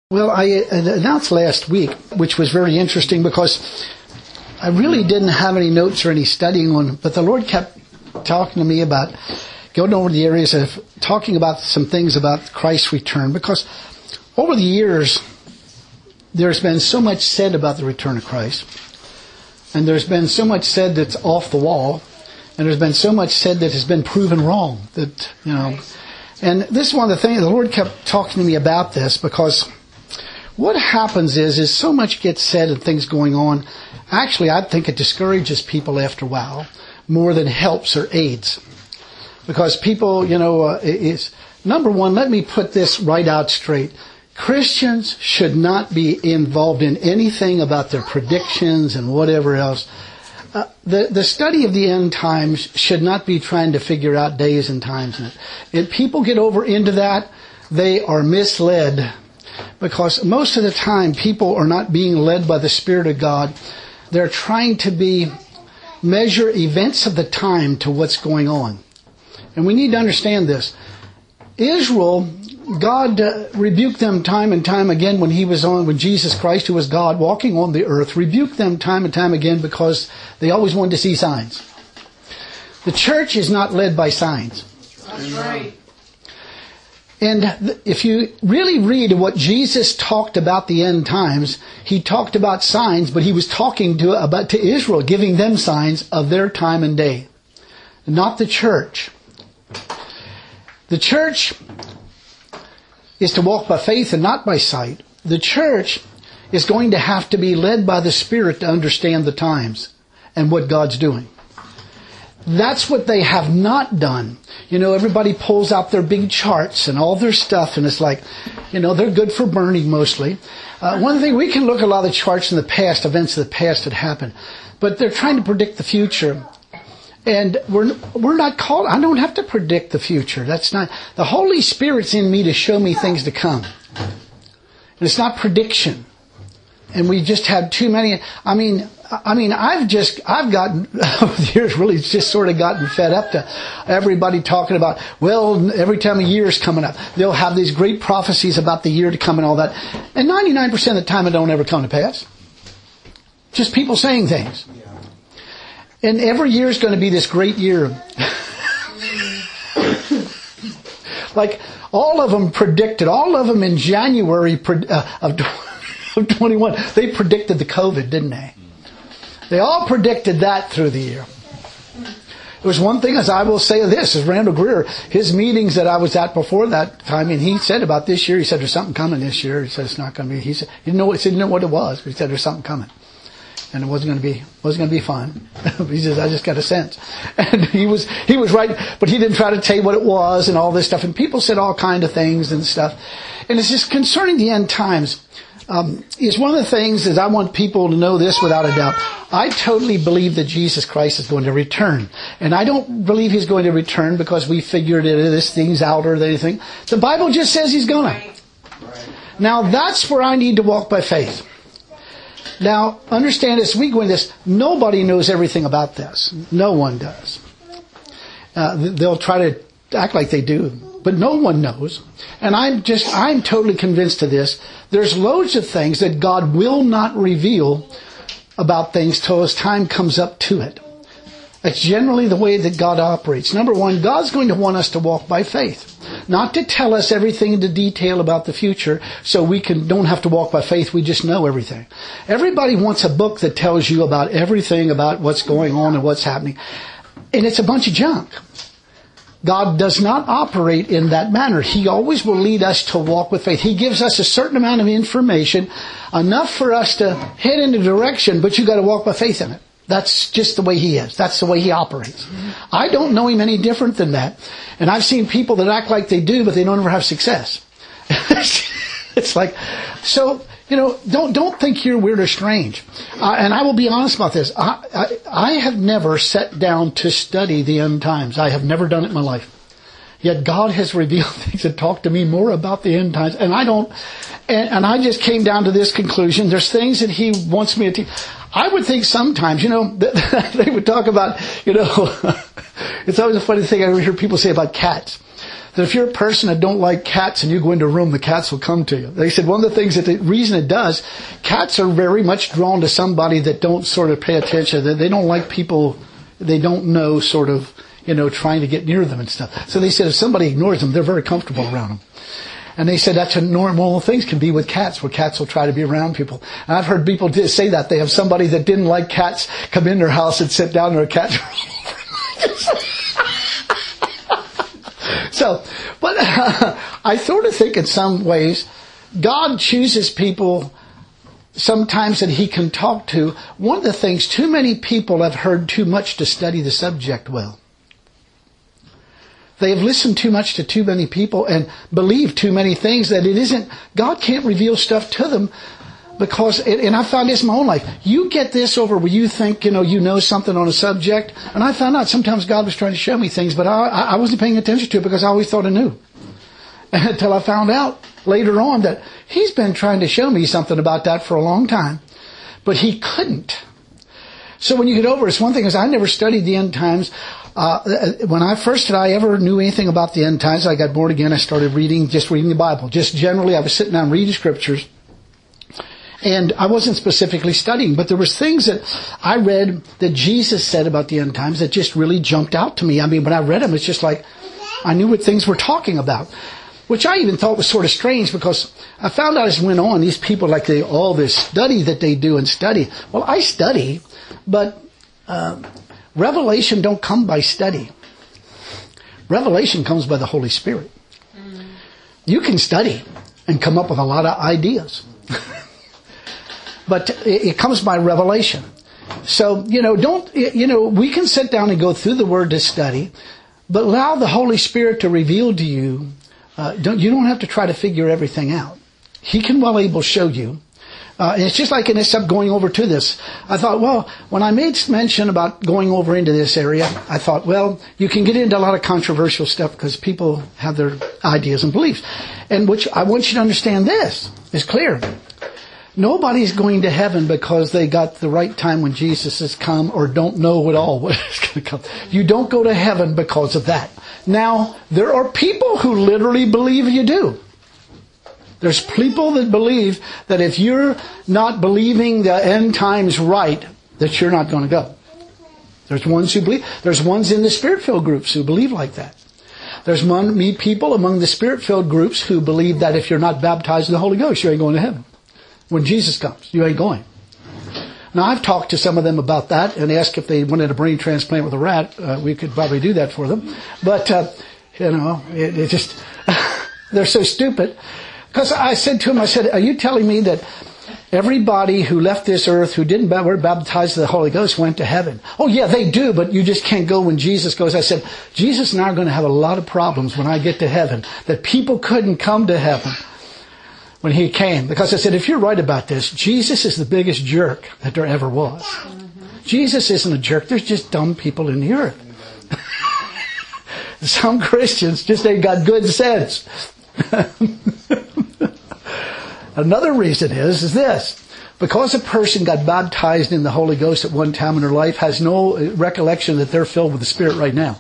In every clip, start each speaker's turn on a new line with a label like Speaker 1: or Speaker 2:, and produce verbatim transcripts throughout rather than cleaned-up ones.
Speaker 1: Well, I announced last week, which was very interesting because I really didn't have any notes or any studying on it, but the Lord kept talking to me about going over the areas of talking about some things about Christ's return, because over the years there's been so much said about the return of Christ, and there's been so much said that's off the wall, and there's been so much said that has been proven wrong. That you know, and this is one of the things the Lord kept talking to me about this, because what happens is, is so much gets said and things going on. Actually, I think it discourages people after a while more than helps or aids. Because people, you know, uh, is number one, let me put this right out straight. Christians should not be involved in anything about their predictions and whatever else. Uh, the, the study of the end times should not be trying to figure out days and times in it. If people get over into that, they are misled. Because most of the time, people are not being led by the Spirit of God. They're trying to be measure events of the time to what's going on. And we need to understand this. Israel, God uh, rebuked them time and time again when He was on, when Jesus Christ, who was God, walking on the earth, rebuked them time and time again because they always wanted to see signs. The church is not led by signs.
Speaker 2: That's right.
Speaker 1: And if you really read what Jesus talked about the end times, He talked about signs, but He was talking to about to Israel, giving them signs of their time and day. Not the church. The church is to walk by faith and not by sight. The church is going to have to be led by the Spirit to understand the times and what God's doing. That's what they have not done. You know, everybody pulls out their big charts and all their stuff, and it's like, you know, they're good for burning mostly. Uh, one thing, we can look at a lot of the charts in the past, events of the past that happened, but they're trying to predict the future. And we're we're not called, I don't have to predict the future. That's not, the Holy Spirit's in me to show me things to come. And it's not prediction. And we just have too many, I mean, I mean, I've just, I've gotten, over the years, really just sort of gotten fed up to everybody talking about, well, every time a year is coming up, they'll have these great prophecies about the year to come and all that. And ninety-nine percent of the time it don't ever come to pass. Just people saying things. And every year is going to be this great year. Like, all of them predicted, all of them in January uh, of twenty-one, they predicted the COVID, didn't they? They all predicted that through the year. It was one thing, as I will say this, is Randall Greer, his meetings that I was at before that time, and he said about this year, he said there's something coming this year. He said it's not going to be, he said, he didn't know, he didn't know what it was, but he said there's something coming. And it wasn't going to be, wasn't going to be fun. He says, I just got a sense. And he was, he was right, but he didn't try to tell you what it was and all this stuff. And people said all kind of things and stuff. And it's just concerning the end times. Um, is one of the things that I want people to know this without a doubt. I totally believe that Jesus Christ is going to return. And I don't believe He's going to return because we figured it, this thing's out or anything. The Bible just says He's going to. Now that's where I need to walk by faith. Now, understand as we go into this, nobody knows everything about this. No one does. Uh, they'll try to act like they do, but no one knows. And I'm just, I'm totally convinced of this. There's loads of things that God will not reveal about things till His time comes up to it. That's generally the way that God operates. Number one, God's going to want us to walk by faith. Not to tell us everything into detail about the future so we can don't have to walk by faith, we just know everything. Everybody wants a book that tells you about everything about what's going on and what's happening. And it's a bunch of junk. God does not operate in that manner. He always will lead us to walk with faith. He gives us a certain amount of information, enough for us to head in a direction, but you got to walk by faith in it. That's just the way He is. That's the way He operates. I don't know Him any different than that. And I've seen people that act like they do, but they don't ever have success. It's like, so, you know, don't don't think you're weird or strange. Uh, and I will be honest about this. I, I I have never sat down to study the end times. I have never done it in my life. Yet God has revealed things and talked to me more about the end times. And I don't, and, and I just came down to this conclusion. There's things that He wants me to teach. I would think sometimes, you know, they would talk about, you know, it's always a funny thing I hear people say about cats. that if you're a person that don't like cats and you go into a room, the cats will come to you. They said one of the things that the reason it does, cats are very much drawn to somebody that don't sort of pay attention. That they don't like people they don't know sort of, you know, trying to get near them and stuff. So they said if somebody ignores them, they're very comfortable around them. And they said that's a normal things can be with cats, where cats will try to be around people. And I've heard people say that. They have somebody that didn't like cats come in their house and sit down, and their cats So, but uh, I sort of think in some ways, God chooses people sometimes that He can talk to. One of the things, too many people have heard too much to study the subject well. They have listened too much to too many people and believed too many things that it isn't, God can't reveal stuff to them because, and I found this in my own life, you get this over where you think, you know, you know something on a subject, and I found out sometimes God was trying to show me things, but I, I wasn't paying attention to it because I always thought I knew. Until I found out later on that He's been trying to show me something about that for a long time, but He couldn't. So when you get over, it's one thing is I never studied the end times. Uh, when I first did I ever knew anything about the end times, I got born again, I started reading, just reading the Bible. Just generally, I was sitting down reading scriptures. And I wasn't specifically studying, but there was things that I read that Jesus said about the end times that just really jumped out to me. I mean, when I read them, it's just like I knew what things were talking about, which I even thought was sort of strange because I found out as it went on, these people like they all this study that they do and study. Well, I study, but uh, revelation don't come by study. Revelation comes by the Holy Spirit. Mm. You can study and come up with a lot of ideas. But it comes by revelation. So, you know, don't, you know, we can sit down and go through the Word to study, but allow the Holy Spirit to reveal to you. Uh, don't, you don't have to try to figure everything out. He can well able show you. Uh, and it's just like in this, up going over to this. I thought, well, when I made mention about going over into this area, I thought, well, you can get into a lot of controversial stuff because people have their ideas and beliefs. And which I want you to understand this is clear. Nobody's going to heaven because they got the right time when Jesus has come or don't know at all what is going to come. You don't go to heaven because of that. Now, there are people who literally believe you do. There's people that believe that if you're not believing the end times right, that you're not going to go. There's ones who believe. There's ones in the Spirit-filled groups who believe like that. There's one, me people among the Spirit-filled groups who believe that if you're not baptized in the Holy Ghost, you ain't going to heaven. When Jesus comes, you ain't going. Now, I've talked to some of them about that and asked if they wanted a brain transplant with a rat. Uh, we could probably do that for them. But, uh, you know, it, it just, they're so stupid. Because I said to him, I said, are you telling me that everybody who left this earth who didn't were baptized in the Holy Ghost went to heaven? Oh, yeah, they do, but you just can't go when Jesus goes. I said, Jesus and I are going to have a lot of problems when I get to heaven, that people couldn't come to heaven when He came. Because I said, if you're right about this, Jesus is the biggest jerk that there ever was. Mm-hmm. Jesus isn't a jerk. There's just dumb people in the earth. Some Christians just ain't got good sense. Another reason is, is this. Because a person got baptized in the Holy Ghost at one time in their life, has no recollection that they're filled with the Spirit right now.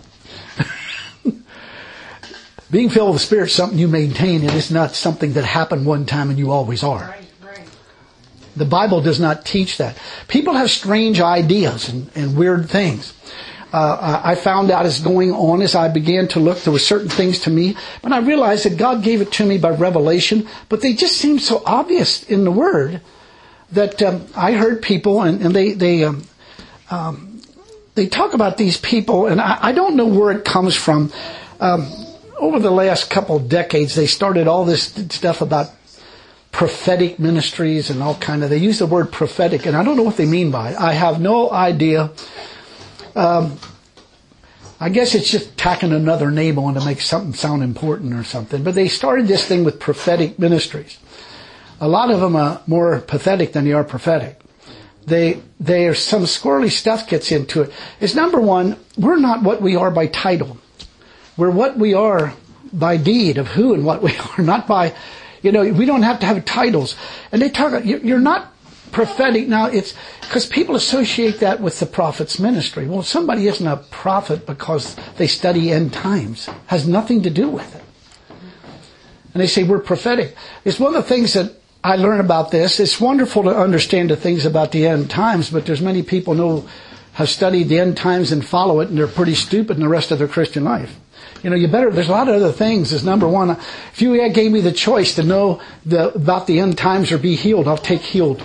Speaker 1: Being filled with the Spirit is something you maintain. It is not something that happened one time and you always are. Right, right. The Bible does not teach that. People have strange ideas and, and weird things. Uh, I found out as going on, as I began to look, there were certain things to me, but I realized that God gave it to me by revelation, but they just seemed so obvious in the Word that um, I heard people, and, and they they um, um, they talk about these people, and I, I don't know where it comes from. Um, over the last couple of decades, they started all this stuff about prophetic ministries and all kind of. They use the word prophetic, and I don't know what they mean by it. I have no idea. Um, I guess it's just tacking another name on to make something sound important or something. But they started this thing with prophetic ministries. A lot of them are more pathetic than they are prophetic. They, they are some squirrely stuff gets into it. It's number one, we're not what we are by title. We're what we are by deed of who and what we are, not by, you know, we don't have to have titles. And they talk, you're not prophetic. Now, it's because people associate that with the prophet's ministry. Well, somebody isn't a prophet because they study end times. It has nothing to do with it. And they say, we're prophetic. It's one of the things that I learn about this. It's wonderful to understand the things about the end times, but there's many people know, have studied the end times and follow it, and they're pretty stupid in the rest of their Christian life. You know, you better, there's a lot of other things. As number one, if you gave me the choice to know the, about the end times or be healed, I'll take healed.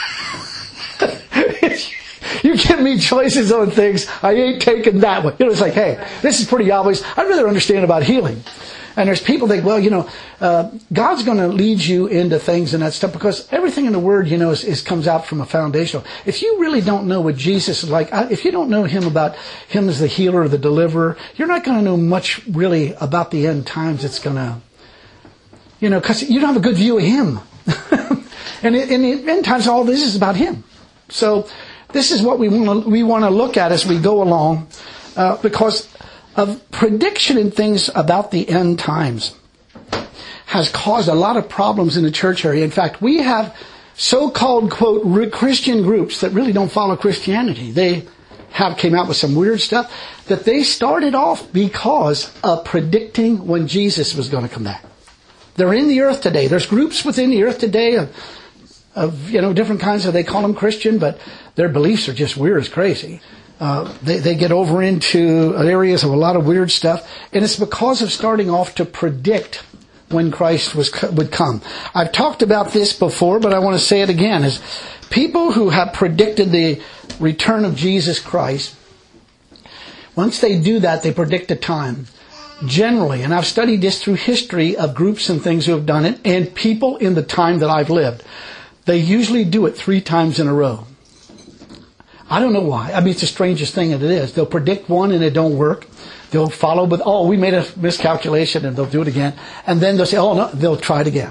Speaker 1: You give me choices on things, I ain't taking that one. You know, it's like, hey, this is pretty obvious. I'd rather understand about healing. And there's people think, well, you know, uh, God's going to lead you into things and that stuff because everything in the Word, you know, is, is comes out from a foundational. If you really don't know what Jesus is like, if you don't know Him about Him as the healer or the deliverer, you're not going to know much really about the end times. It's going to, you know, because you don't have a good view of Him. And in the end times, all this is about Him. So this is what we want to we want to look at as we go along, uh, because of prediction and things about the end times has caused a lot of problems in the church area. In fact, we have so-called, quote, Christian groups that really don't follow Christianity. They have came out with some weird stuff that they started off because of predicting when Jesus was going to come back. They're in the earth today. There's groups within the earth today of, of you know, different kinds of, they call them Christian, but their beliefs are just weird as crazy. Uh, they, they get over into areas of a lot of weird stuff, and it's because of starting off to predict when Christ was would come. I've talked about this before, but I want to say it again: is people who have predicted the return of Jesus Christ, once they do that, they predict a time. Generally, and I've studied this through history of groups and things who have done it, and people in the time that I've lived, they usually do it three times in a row. I don't know why. I mean, it's the strangest thing that it is. They'll predict one and it don't work. They'll follow with, oh, we made a miscalculation, and they'll do it again. And then they'll say, oh, no, they'll try it again.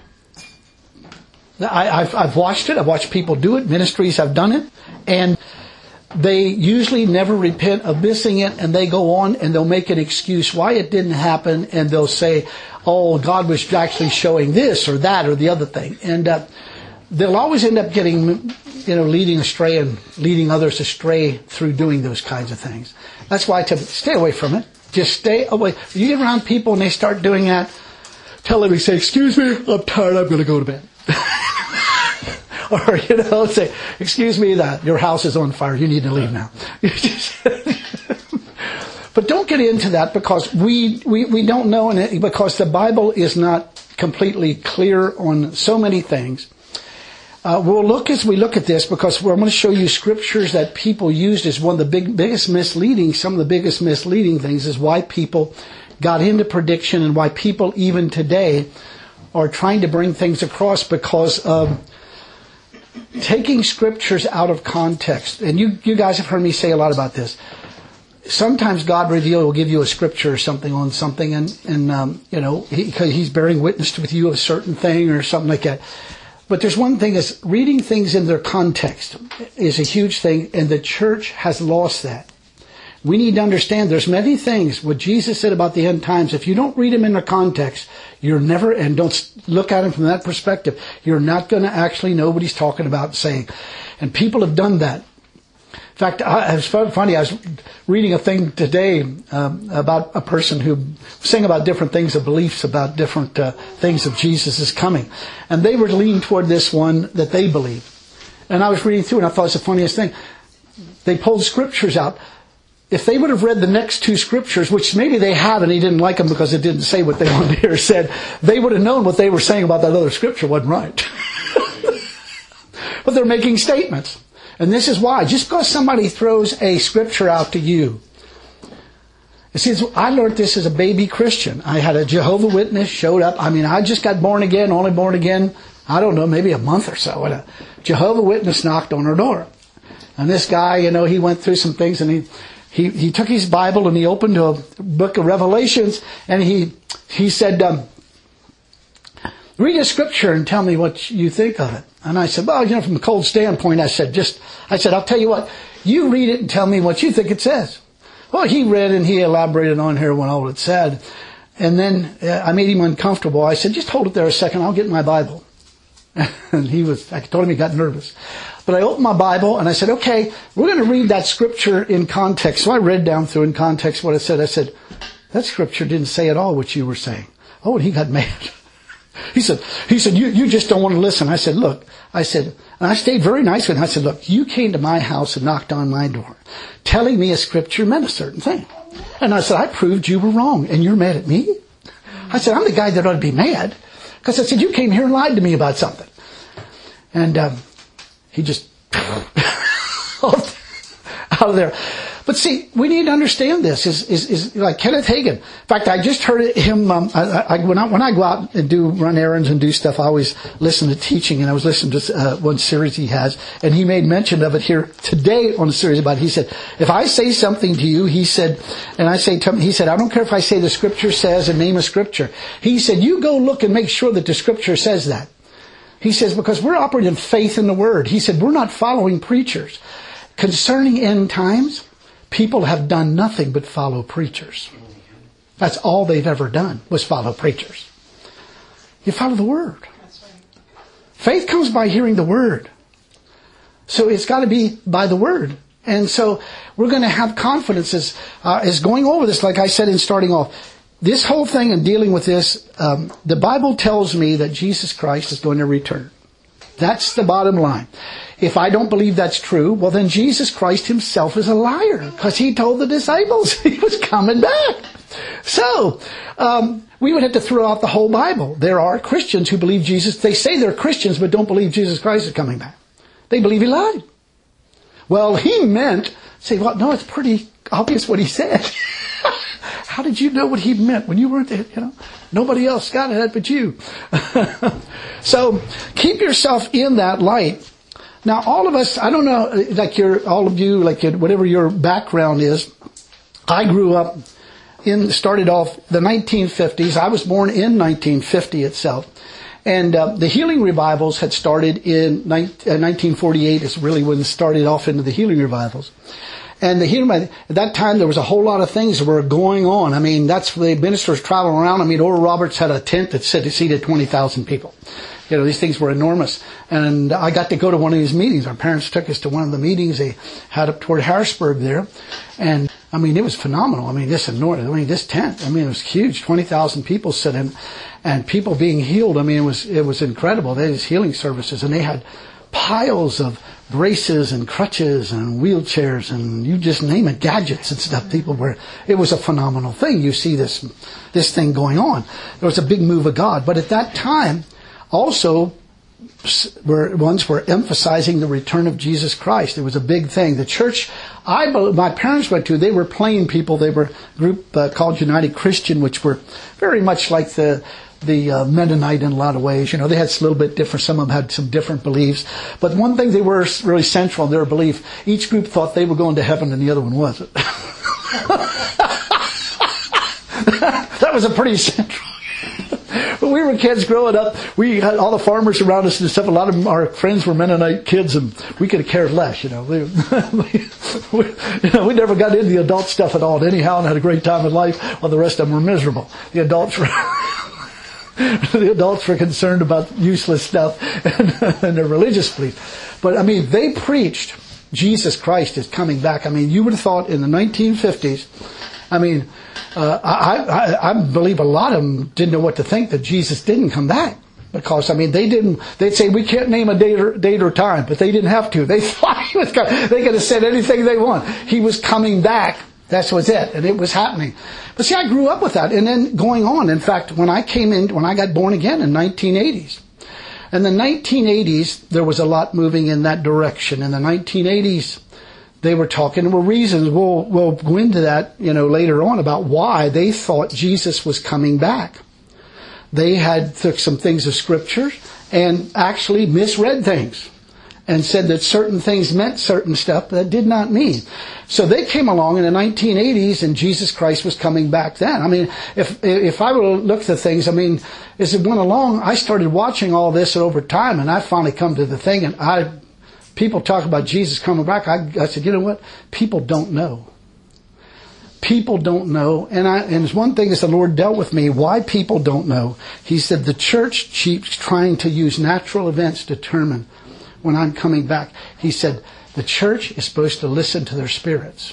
Speaker 1: I, I've, I've watched it. I've watched people do it. Ministries have done it. And they usually never repent of missing it, and they go on and they'll make an excuse why it didn't happen, and they'll say, oh, God was actually showing this or that or the other thing. And uh, they'll always end up getting, you know, leading astray and leading others astray through doing those kinds of things. That's why I tell them, stay away from it. Just stay away. When you get around people and they start doing that, tell them, say, excuse me, I'm tired, I'm going to go to bed. Or, you know, say, excuse me, that your house is on fire, you need to leave now. But don't get into that, because we, we, we don't know, and because the Bible is not completely clear on so many things. Uh, we'll look as we look at this, because we're going to show you scriptures that people used as one of the big, biggest misleading, some of the biggest misleading things is why people got into prediction, and why people even today are trying to bring things across because of taking scriptures out of context. And you, you guys have heard me say a lot about this. Sometimes God reveal will give you a scripture or something on something, and, and um, you know, he, he's bearing witness with you of a certain thing or something like that. But there's one thing, is reading things in their context is a huge thing, and the church has lost that. We need to understand there's many things, what Jesus said about the end times, if you don't read them in their context, you're never, and don't look at them from that perspective, you're not going to actually know what he's talking about and saying. And people have done that. In fact, I, it was funny, I was reading a thing today um, about a person who was saying about different things of beliefs, about different uh, things of Jesus' coming. And they were leaning toward this one that they believed. And I was reading through and I thought it was the funniest thing. They pulled scriptures out. If they would have read the next two scriptures, which maybe they have and he didn't like them because it didn't say what they wanted to hear said, they would have known what they were saying about that other scripture wasn't right. But they're making statements. And this is why. Just because somebody throws a scripture out to you. You see, I learned this as a baby Christian. I had a Jehovah's Witness showed up. I mean, I just got born again, only born again, I don't know, maybe a month or so. And a Jehovah's Witness knocked on her door. And this guy, you know, he went through some things, and he, he, he took his Bible and he opened to a book of Revelations, and he, he said, um, read a scripture and tell me what you think of it. And I said, well, you know, from a cold standpoint, I said, just, I said, I'll tell you what, you read it and tell me what you think it says. Well, he read and he elaborated on here what all it said. And then uh, I made him uncomfortable. I said, just hold it there a second, I'll get my Bible. And he was, I told him he got nervous. But I opened my Bible and I said, okay, we're going to read that scripture in context. So I read down through in context what it said. I said, that scripture didn't say at all what you were saying. Oh, and he got mad. He said, he said, you, you just don't want to listen. I said, look, I said, and I stayed very nice with him. I said, look, you came to my house and knocked on my door telling me a scripture meant a certain thing. And I said, I proved you were wrong and you're mad at me? I said, I'm the guy that ought to be mad. Because I said, you came here and lied to me about something. And um, he just out of there. But see, we need to understand this. Is is, is like Kenneth Hagin. In fact, I just heard him. Um, I, I, when I when I go out and do run errands and do stuff, I always listen to teaching. And I was listening to uh, one series he has, and he made mention of it here today on the series about it. He said, if I say something to you, he said, and I say to him, he said, I don't care if I say the scripture says and name a scripture. He said, you go look and make sure that the scripture says that. He says, because we're operating faith in the Word. He said, we're not following preachers. Concerning end times, people have done nothing but follow preachers. That's all they've ever done was follow preachers. You follow the Word. That's right. Faith comes by hearing the Word. So it's got to be by the Word. And so we're going to have confidence as, uh, as going over this, like I said in starting off. This whole thing and dealing with this, um, the Bible tells me that Jesus Christ is going to return. That's the bottom line. If I don't believe that's true, well then Jesus Christ himself is a liar, because he told the disciples he was coming back. So, um, we would have to throw out the whole Bible. There are Christians who believe Jesus, they say they're Christians but don't believe Jesus Christ is coming back. They believe he lied. Well, he meant, say, well, no, it's pretty obvious what he said. How did you know what he meant when you weren't there? You know, nobody else got it but you. So keep yourself in that light. Now, all of us, I don't know, like your, all of you, like whatever your background is. I grew up in, started off the nineteen fifties. I was born in nineteen fifty itself. And uh, the healing revivals had started in nineteen forty-eight. Is really when it started off into the healing revivals. And the healing, at that time, there was a whole lot of things that were going on. I mean, that's the ministers traveling around. I mean, Oral Roberts had a tent that said it seated twenty thousand people. You know, these things were enormous. And I got to go to one of these meetings. Our parents took us to one of the meetings they had up toward Harrisburg there. And, I mean, it was phenomenal. I mean, this enormous, I mean, this tent, I mean, it was huge. twenty thousand people sitting and people being healed. I mean, it was, it was incredible. They had these healing services and they had piles of braces and crutches and wheelchairs and you just name it, gadgets and stuff. People were, it was a phenomenal thing. You see this, this thing going on. There was a big move of God. But at that time, also, were ones were emphasizing the return of Jesus Christ. It was a big thing. The church I, my parents went to, they were plain people. They were a group uh, called United Christian, which were very much like the the uh, Mennonite in a lot of ways. You know, they had a little bit different. Some of them had some different beliefs. But one thing they were really central in their belief, each group thought they were going to heaven and the other one wasn't. That was a pretty central. When we were kids growing up, we had all the farmers around us and stuff. A lot of them, our friends were Mennonite kids, and we could have cared less. You know, we, we, you know, we never got into the adult stuff at all. Anyhow, and had a great time in life, while the rest of them were miserable. The adults were. The adults were concerned about useless stuff and, and their religious beliefs. But I mean, they preached Jesus Christ is coming back. I mean, you would have thought in the nineteen fifties, I mean, uh, I, I, I believe a lot of them didn't know what to think that Jesus didn't come back. Because, I mean, they didn't, they'd say, we can't name a date or, date or time, but they didn't have to. They thought he was coming. They could have said anything they want. He was coming back. That was it. And it was happening. But see, I grew up with that. And then going on, in fact, when I came in, when I got born again in nineteen eighties, in the nineteen eighties, there was a lot moving in that direction. In the nineteen eighties, they were talking, there were reasons, we'll, we'll go into that, you know, later on about why they thought Jesus was coming back. They had took some things of Scripture and actually misread things and said that certain things meant certain stuff that did not mean. So they came along in the nineteen eighties and Jesus Christ was coming back then. I mean, if if I were to look at things, I mean, as it went along, I started watching all this over time and I finally come to the thing and I, people talk about Jesus coming back. I, I said, you know what? People don't know. people don't know, and I, and it's one thing is the Lord dealt with me, why people don't know. He said the church keeps trying to use natural events to determine when I'm coming back. He said the church is supposed to listen to their spirits.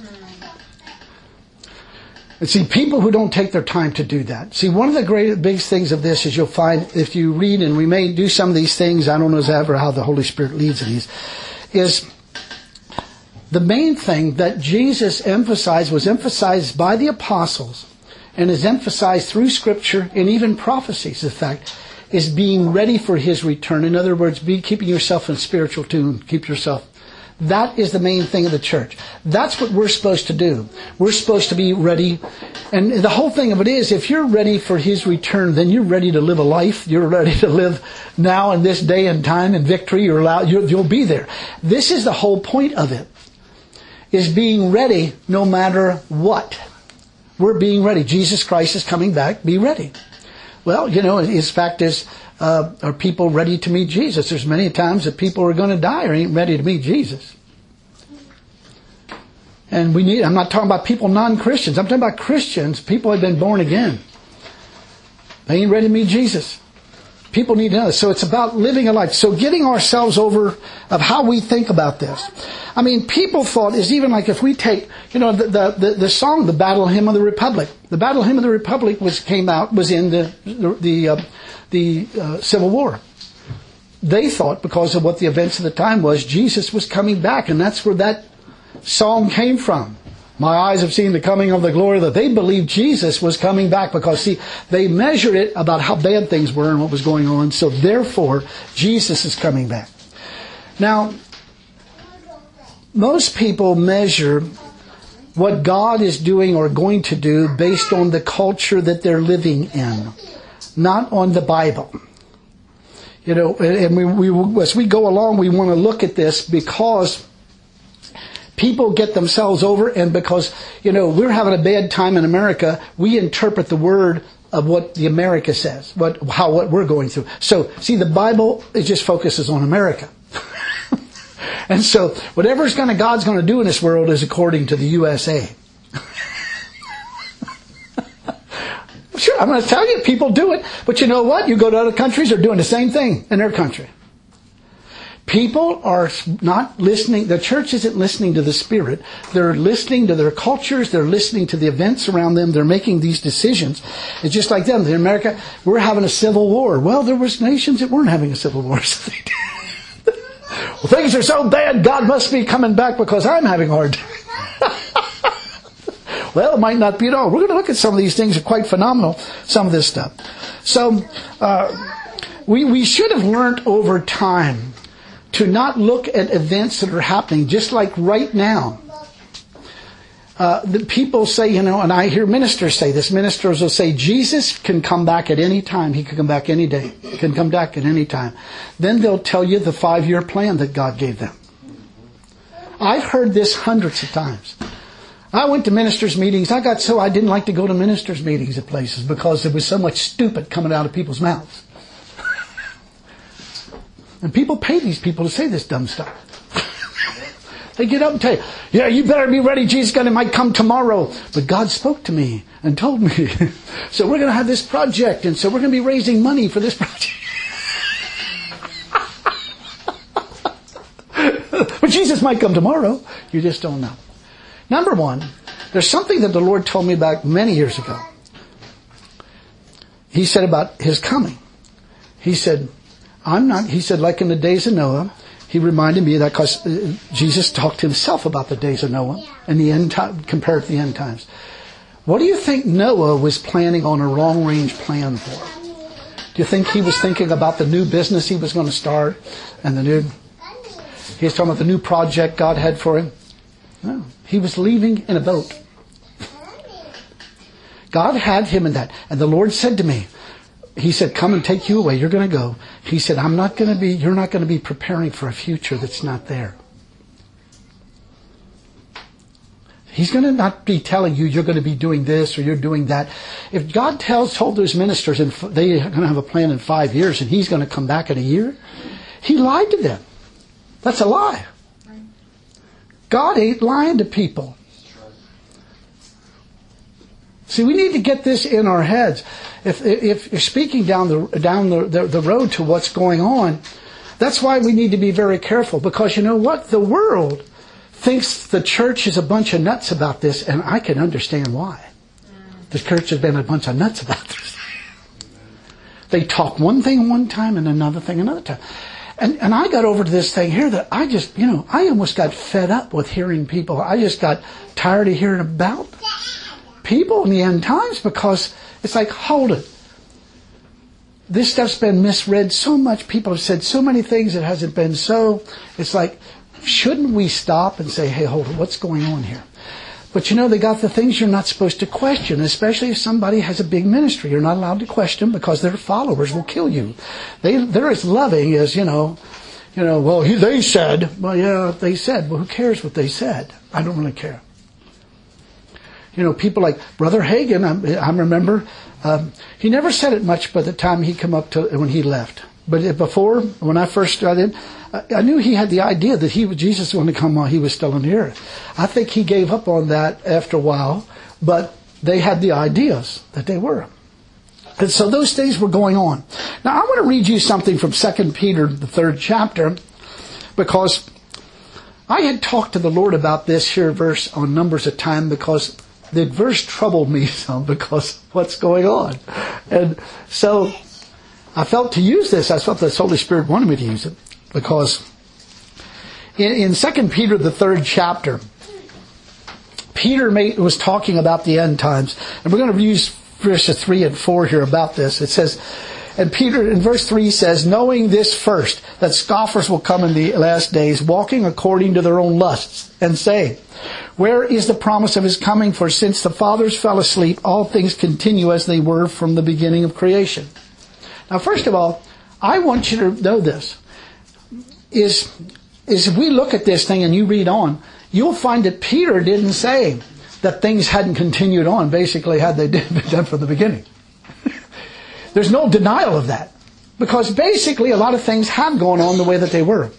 Speaker 1: And see, people who don't take their time to do that. See, one of the great big things of this is you'll find, if you read, and we may do some of these things, I don't know ever how the Holy Spirit leads in these, is the main thing that Jesus emphasized was emphasized by the apostles and is emphasized through Scripture and even prophecies, in fact, is being ready for His return. In other words, be keeping yourself in spiritual tune. Keep yourself. That is the main thing of the church. That's what we're supposed to do. We're supposed to be ready. And the whole thing of it is, if you're ready for His return, then you're ready to live a life. You're ready to live now in this day and time in victory. You're allowed, you'll, you'll be there. This is the whole point of it, is being ready no matter what. We're being ready. Jesus Christ is coming back. Be ready. Well, you know, his fact is, Uh, are people ready to meet Jesus? There's many times that people are going to die or ain't ready to meet Jesus. And we need, I'm not talking about people non-Christians. I'm talking about Christians. People have been born again. They ain't ready to meet Jesus. People need to know this. So it's about living a life. So getting ourselves over of how we think about this. I mean, people thought is even like if we take, you know, the the, the, the song, the Battle Hymn of the Republic. The Battle Hymn of the Republic was came out was in the the, the uh, the uh, Civil War. They thought, because of what the events of the time was, Jesus was coming back, and that's where that song came from. My eyes have seen the coming of the glory, that they believed Jesus was coming back, because see, they measured it about how bad things were and what was going on, so therefore Jesus is coming back. Now, most people measure what God is doing or going to do based on the culture that they're living in, not on the Bible. You know, and we, we as we go along, we want to look at this because people get themselves over, and because, you know, we're having a bad time in America, we interpret the word of what the America says, what how what we're going through. So, see, the Bible, it just focuses on America. And so, whatever's gonna God's going to do in this world is according to the U S A. Sure, I'm going to tell you, people do it. But you know what? You go to other countries, they're doing the same thing in their country. People are not listening. The church isn't listening to the Spirit. They're listening to their cultures. They're listening to the events around them. They're making these decisions. It's just like them. In America, we're having a civil war. Well, there was nations that weren't having a civil war. Well, things are so bad, God must be coming back because I'm having a hard time. Well, it might not be at all. We're going to look at some of these things that are quite phenomenal, some of this stuff. So, uh, we, we should have learned over time to not look at events that are happening, just like right now. Uh, the people say, you know, and I hear ministers say this, ministers will say, Jesus can come back at any time. He can come back any day. He can come back at any time. Then they'll tell you the five-year plan that God gave them. I've heard this hundreds of times. I went to ministers' meetings. I got so I didn't like to go to ministers' meetings at places because there was so much stupid coming out of people's mouths. And people pay these people to say this dumb stuff. They get up and tell you, yeah, you better be ready. Jesus God, it might come tomorrow. But God spoke to me and told me. So we're going to have this project. And so we're going to be raising money for this project. But Jesus might come tomorrow. You just don't know. Number one, there's something that the Lord told me about many years ago. He said about His coming. He said, I'm not, he said, like in the days of Noah, He reminded me of that because Jesus talked to Himself about the days of Noah and the end time, compared to the end times. What do you think Noah was planning on a long-range plan for? Do you think he was thinking about the new business he was going to start and the new, he was talking about the new project God had for him? No. He was leaving in a boat. God had him in that. And the Lord said to me, He said, come and take you away. You're going to go. He said, I'm not going to be, you're not going to be preparing for a future that's not there. He's going to not be telling you you're going to be doing this or you're doing that. If God tells, told those ministers and they're going to have a plan in five years and He's going to come back in a year, He lied to them. That's a lie. God ain't lying to people. See, we need to get this in our heads. If, if you're speaking down the down the, the, the road to what's going on, that's why we need to be very careful. Because you know what? The world thinks the church is a bunch of nuts about this, and I can understand why. The church has been a bunch of nuts about this. They talk one thing one time and another thing another time. And and I got over to this thing here that I just, you know, I almost got fed up with hearing people. I just got tired of hearing about people in the end times, because it's like, hold it. This stuff's been misread so much. People have said so many things that hasn't been so. It's like, shouldn't we stop and say, hey, hold it, what's going on here? But you know, they got the things you're not supposed to question, especially if somebody has a big ministry. You're not allowed to question, because their followers will kill you. They, they're as loving as, you know, you know, well, he, they said. Well, yeah, they said. Well, who cares what they said? I don't really care. You know, people like Brother Hagin, I, I remember, um, he never said it much by the time he came up to, when he left. But before, when I first started, I, I knew he had the idea that he Jesus was going to come while he was still on the earth. I think he gave up on that after a while, but they had the ideas that they were. And so those things were going on. Now I want to read you something from Second Peter, the third chapter, because I had talked to the Lord about this here verse on numbers of time, because the verse troubled me some because of what's going on. And so I felt to use this. I felt the Holy Spirit wanted me to use it, because in, in Second Peter, the third chapter, Peter made, was talking about the end times. And we're going to use verses three and four here about this. It says, and Peter in verse three says, knowing this first, that scoffers will come in the last days, walking according to their own lusts, and say, where is the promise of his coming? For since the fathers fell asleep, all things continue as they were from the beginning of creation. Now, first of all, I want you to know this. Is, is if we look at this thing and you read on, you'll find that Peter didn't say that things hadn't continued on, basically, had they been done from the beginning. There's no denial of that. Because basically a lot of things have gone on the way that they were.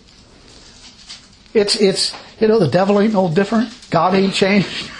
Speaker 1: It's, it's, you know, the devil ain't no different. God ain't changed.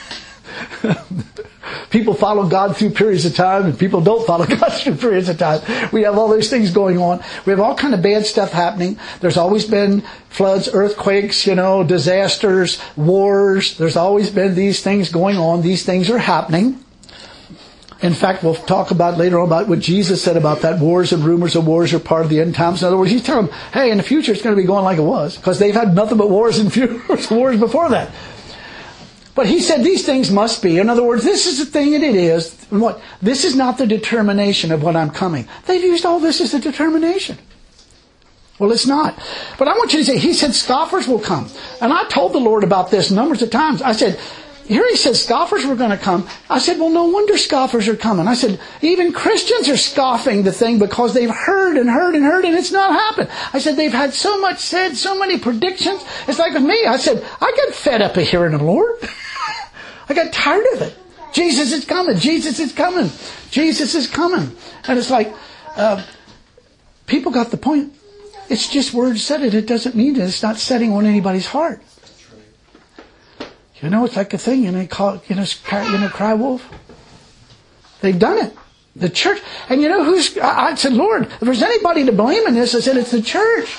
Speaker 1: People follow God through periods of time, and people don't follow God through periods of time. We have all those things going on. We have all kind of bad stuff happening. There's always been floods, earthquakes, you know, disasters, wars. There's always been these things going on. These things are happening. In fact, we'll talk about later on about what Jesus said about that. Wars and rumors of wars are part of the end times. In other words, he's telling them, hey, in the future it's going to be going like it was, because they've had nothing but wars and wars before that. But he said these things must be. In other words, this is the thing that it is. What? This is not the determination of when I'm coming. They've used all this as the determination. Well, it's not. But I want you to say, he said scoffers will come. And I told the Lord about this numbers of times. I said, here he said scoffers were going to come. I said, well, no wonder scoffers are coming. I said, even Christians are scoffing the thing because they've heard and heard and heard and it's not happened. I said, they've had so much said, so many predictions. It's like with me. I said, I got fed up of hearing the Lord. I got tired of it. Jesus is coming. Jesus is coming. Jesus is coming. And it's like, uh, people got the point. It's just words said it. It doesn't mean it. It's not setting on anybody's heart. You know, it's like a thing, you know, call, you know, you know, cry wolf. They've done it. The church. And you know who's, I, I said, Lord, if there's anybody to blame in this, I said, it's the church.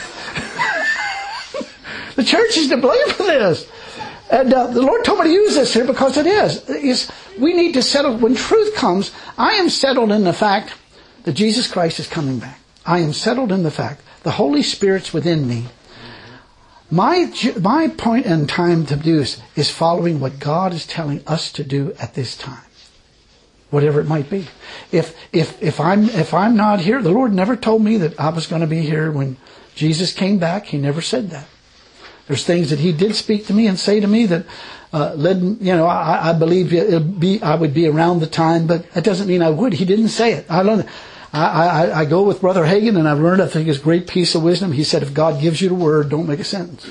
Speaker 1: The church is to blame for this. And uh, the Lord told me to use this here because it is. is. We need to settle, when truth comes, I am settled in the fact that Jesus Christ is coming back. I am settled in the fact the Holy Spirit's within me. My my point in time to do is, is following what God is telling us to do at this time. Whatever it might be. If if if I'm if I'm not here, the Lord never told me that I was going to be here when Jesus came back. He never said that. There's things that He did speak to me and say to me that uh, led, you know, I, I believe it'll be I would be around the time, but that doesn't mean I would. He didn't say it. I don't. I, I, I go with Brother Hagin, and I've learned, I think, his great piece of wisdom. He said, if God gives you the word, don't make a sentence.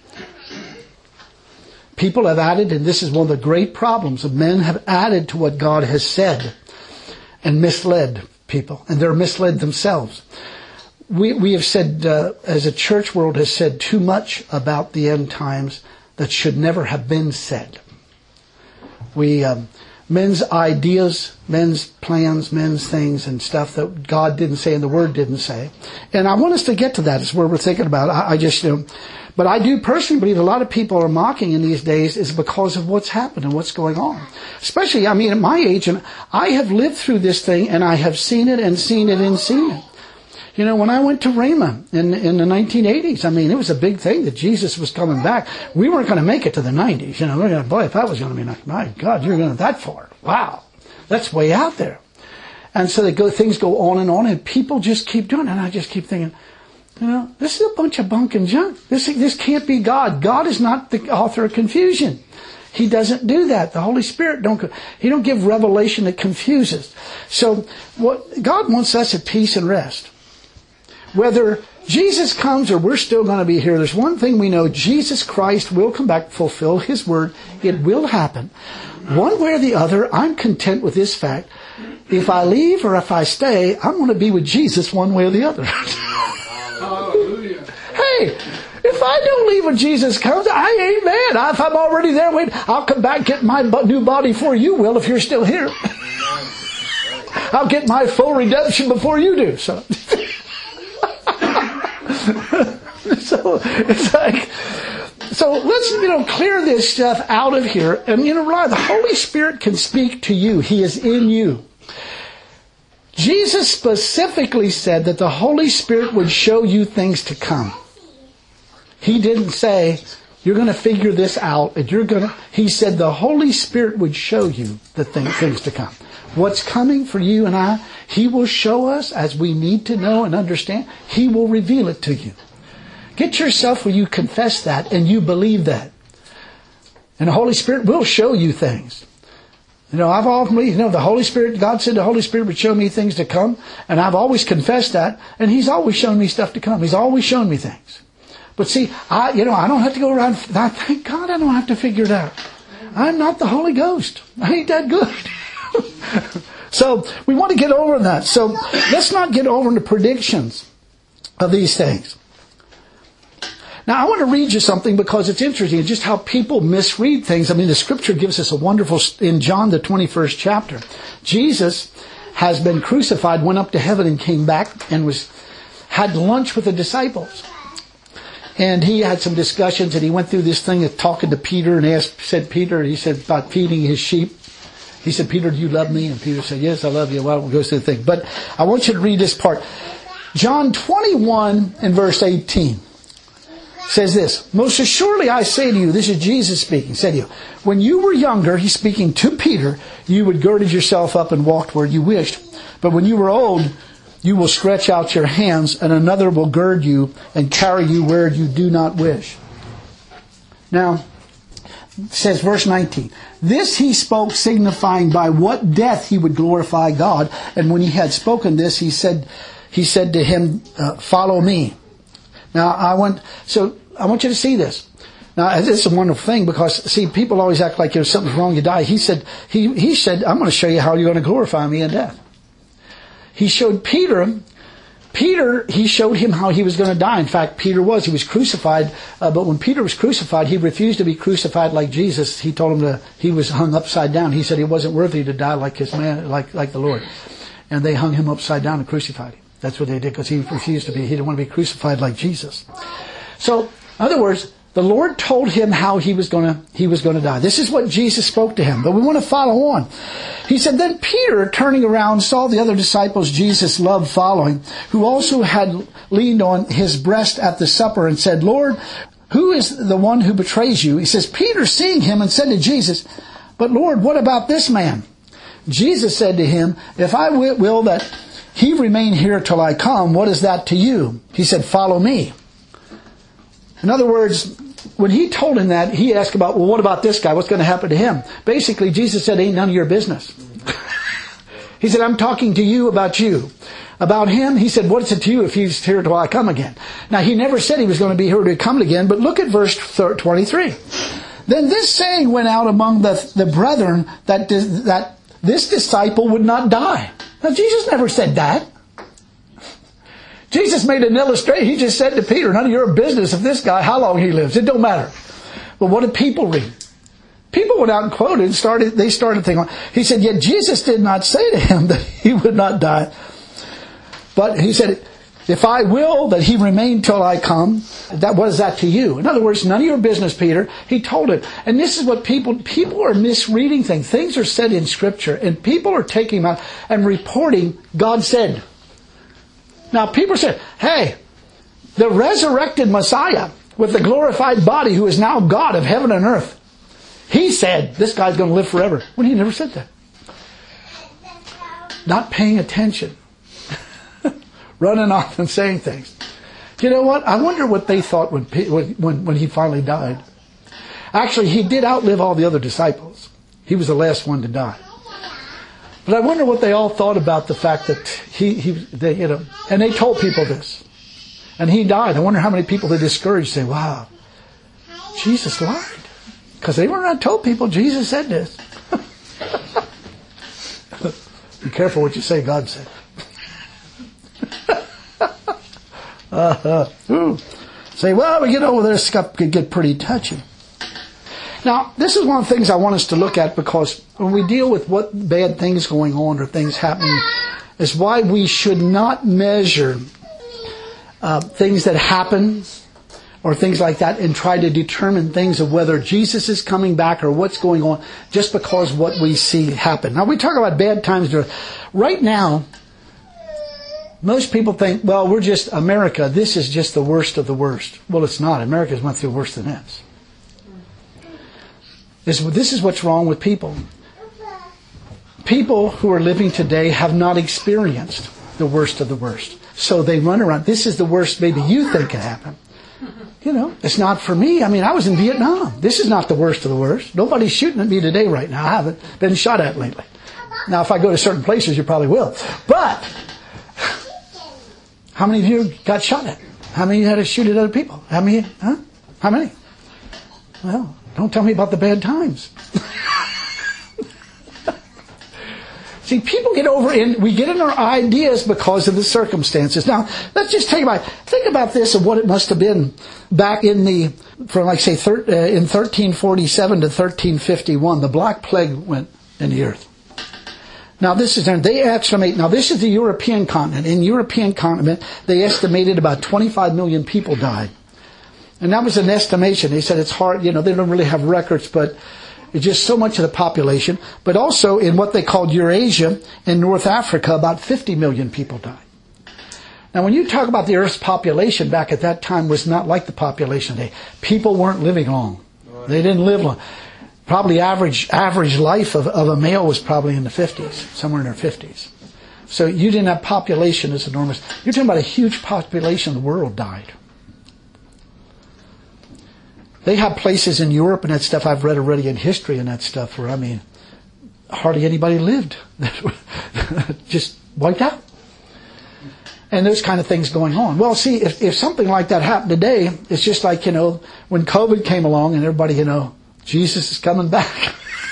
Speaker 1: People have added, and this is one of the great problems, of men have added to what God has said and misled people, and they're misled themselves. We we have said, uh, as a church world has said too much about the end times that should never have been said. We um, men's ideas, men's plans, men's things and stuff that God didn't say and the Word didn't say. And I want us to get to that. Is where we're thinking about. I, I just, you know, but I do personally believe a lot of people are mocking in these days is because of what's happened and what's going on. Especially, I mean, at my age, and I have lived through this thing and I have seen it and seen it and seen it. You know, when I went to Rhema in, in the nineteen eighties, I mean, it was a big thing that Jesus was coming back. We weren't going to make it to the nineties. You know, we're going to, boy, if that was going to be like, my God, you're going that far. Wow. That's way out there. And so they go, things go on and on and people just keep doing it. And I just keep thinking, you know, this is a bunch of bunk and junk. This, this can't be God. God is not the author of confusion. He doesn't do that. The Holy Spirit don't, He don't give revelation that confuses. So what God wants us at peace and rest. Whether Jesus comes or we're still going to be here, there's one thing we know. Jesus Christ will come back, fulfill His word. It will happen. One way or the other, I'm content with this fact. If I leave or if I stay, I'm going to be with Jesus one way or the other.
Speaker 2: Hallelujah.
Speaker 1: Hey, if I don't leave when Jesus comes, I ain't mad. If I'm already there, wait, I'll come back and get my new body before you will if you're still here. I'll get my full redemption before you do. So. So it's like, so let's, you know, clear this stuff out of here. And you know, right, the Holy Spirit can speak to you. He is in you. Jesus specifically said that the Holy Spirit would show you things to come. He didn't say, you're going to figure this out. And you're going to, He said the Holy Spirit would show you the thing, things to come. What's coming for you and I, He will show us as we need to know and understand. He will reveal it to you. Get yourself where you confess that and you believe that. And the Holy Spirit will show you things. You know, I've often, you know, the Holy Spirit, God said the Holy Spirit would show me things to come. And I've always confessed that. And He's always shown me stuff to come. He's always shown me things. But see, I, you know, I don't have to go around, I, thank God I don't have to figure it out. I'm not the Holy Ghost. I ain't that good. So we want to get over that. So let's not get over into predictions of these things. Now I want to read you something because it's interesting just how people misread things. I mean, the Scripture gives us a wonderful, in John the twenty-first chapter, Jesus has been crucified, went up to heaven and came back and was had lunch with the disciples. And he had some discussions and he went through this thing of talking to Peter and asked, said Peter, he said about feeding his sheep. He said, Peter, do you love me? And Peter said, yes, I love you. Well, we'll go through the thing. But I want you to read this part. John twenty-one and verse eighteen says this, most assuredly I say to you, this is Jesus speaking, said to you, when you were younger, he's speaking to Peter, you would girded yourself up and walked where you wished. But when you were old, you will stretch out your hands and another will gird you and carry you where you do not wish. Now, it says verse nineteen, this he spoke signifying by what death he would glorify God. And when he had spoken this, he said, he said to him, uh, follow me. Now I want, so I want you to see this. Now this is a wonderful thing because see, people always act like if something's wrong, you die. He said, he, he said, I'm going to show you how you're going to glorify me in death. He showed Peter, Peter, he showed him how he was going to die. In fact, Peter was, he was crucified, uh, but when Peter was crucified, he refused to be crucified like Jesus. He told him to, he was hung upside down. He said he wasn't worthy to die like his man, like, like the Lord. And they hung him upside down and crucified him. That's what they did because he refused to be, he didn't want to be crucified like Jesus. So, in other words, the Lord told him how he was going to, he was going to die. This is what Jesus spoke to him, but we want to follow on. He said, then Peter, turning around, saw the other disciples Jesus loved following, who also had leaned on his breast at the supper and said, Lord, who is the one who betrays you? He says, Peter, seeing him and said to Jesus, but Lord, what about this man? Jesus said to him, if I will that he remain here till I come, what is that to you? He said, follow me. In other words, when he told him that, he asked about, well, what about this guy? What's going to happen to him? Basically, Jesus said, ain't none of your business. He said, I'm talking to you about you. About him, he said, what's it to you if he's here till I come again? Now, he never said he was going to be here to come again, but look at verse twenty-three. Then this saying went out among the, the brethren that, that this disciple would not die. Now, Jesus never said that. Jesus made an illustration. He just said to Peter, none of your business if this guy, how long he lives. It don't matter. But what did people read? people went out and quoted and started, they started thinking, he said, yet Jesus did not say to him that he would not die. But he said, if I will that he remain till I come, that what is that to you? In other words, none of your business, Peter. He told it. And this is what people, people are misreading things. Things are said in Scripture, and people are taking them out and reporting God said. Now, people say, hey, the resurrected Messiah with the glorified body who is now God of heaven and earth, he said this guy's going to live forever. When he never said that. Not paying attention. Running off and saying things. You know what? I wonder what they thought when, when, when he finally died. Actually, he did outlive all the other disciples. He was the last one to die. But I wonder what they all thought about the fact that he, he they, you know, and they told people this. And he died. I wonder how many people they discouraged say, wow, Jesus lied. Because they were not told people Jesus said this. Be careful what you say God said. uh, uh, say, well, we get over there, stuff could get pretty touchy. Now, this is one of the things I want us to look at, because when we deal with what bad things going on or things happening, is why we should not measure uh, things that happen or things like that and try to determine things of whether Jesus is coming back or what's going on just because what we see happen. Now, we talk about bad times. Right now, most people think, well, we're just America. This is just the worst of the worst. Well, it's not. America's went through worse than this. This, this is what's wrong with people. People who are living today have not experienced the worst of the worst. So they run around. This is the worst maybe you think can happen. You know, it's not for me. I mean, I was in Vietnam. This is not the worst of the worst. Nobody's shooting at me today right now. I haven't been shot at lately. Now, if I go to certain places, you probably will. But how many of you got shot at? How many had to shoot at other people? How many? Huh? How many? Well, don't tell me about the bad times. See, people get over in, we get in our ideas because of the circumstances. Now, let's just take about, think about this of what it must have been back in the, from like say, thir, uh, in thirteen forty-seven to thirteen fifty-one, the Black Plague went in the earth. Now this is, they estimate, now this is the European continent. In the European continent, they estimated about twenty-five million people died. And that was an estimation. They said it's hard, you know, they don't really have records, but it's just so much of the population. But also in what they called Eurasia and North Africa, about fifty million people died. Now when you talk about the Earth's population back at that time was not like the population today. People weren't living long. They didn't live long. Probably average average life of, of a male was probably in the fifties, somewhere in their fifties. So you didn't have population as enormous. You're talking about a huge population of the world died. They have places in Europe and that stuff I've read already in history and that stuff where, I mean, hardly anybody lived. Just wiped out. And those kind of things going on. Well, see, if, if something like that happened today, it's just like, you know, when COVID came along and everybody, you know, Jesus is coming back.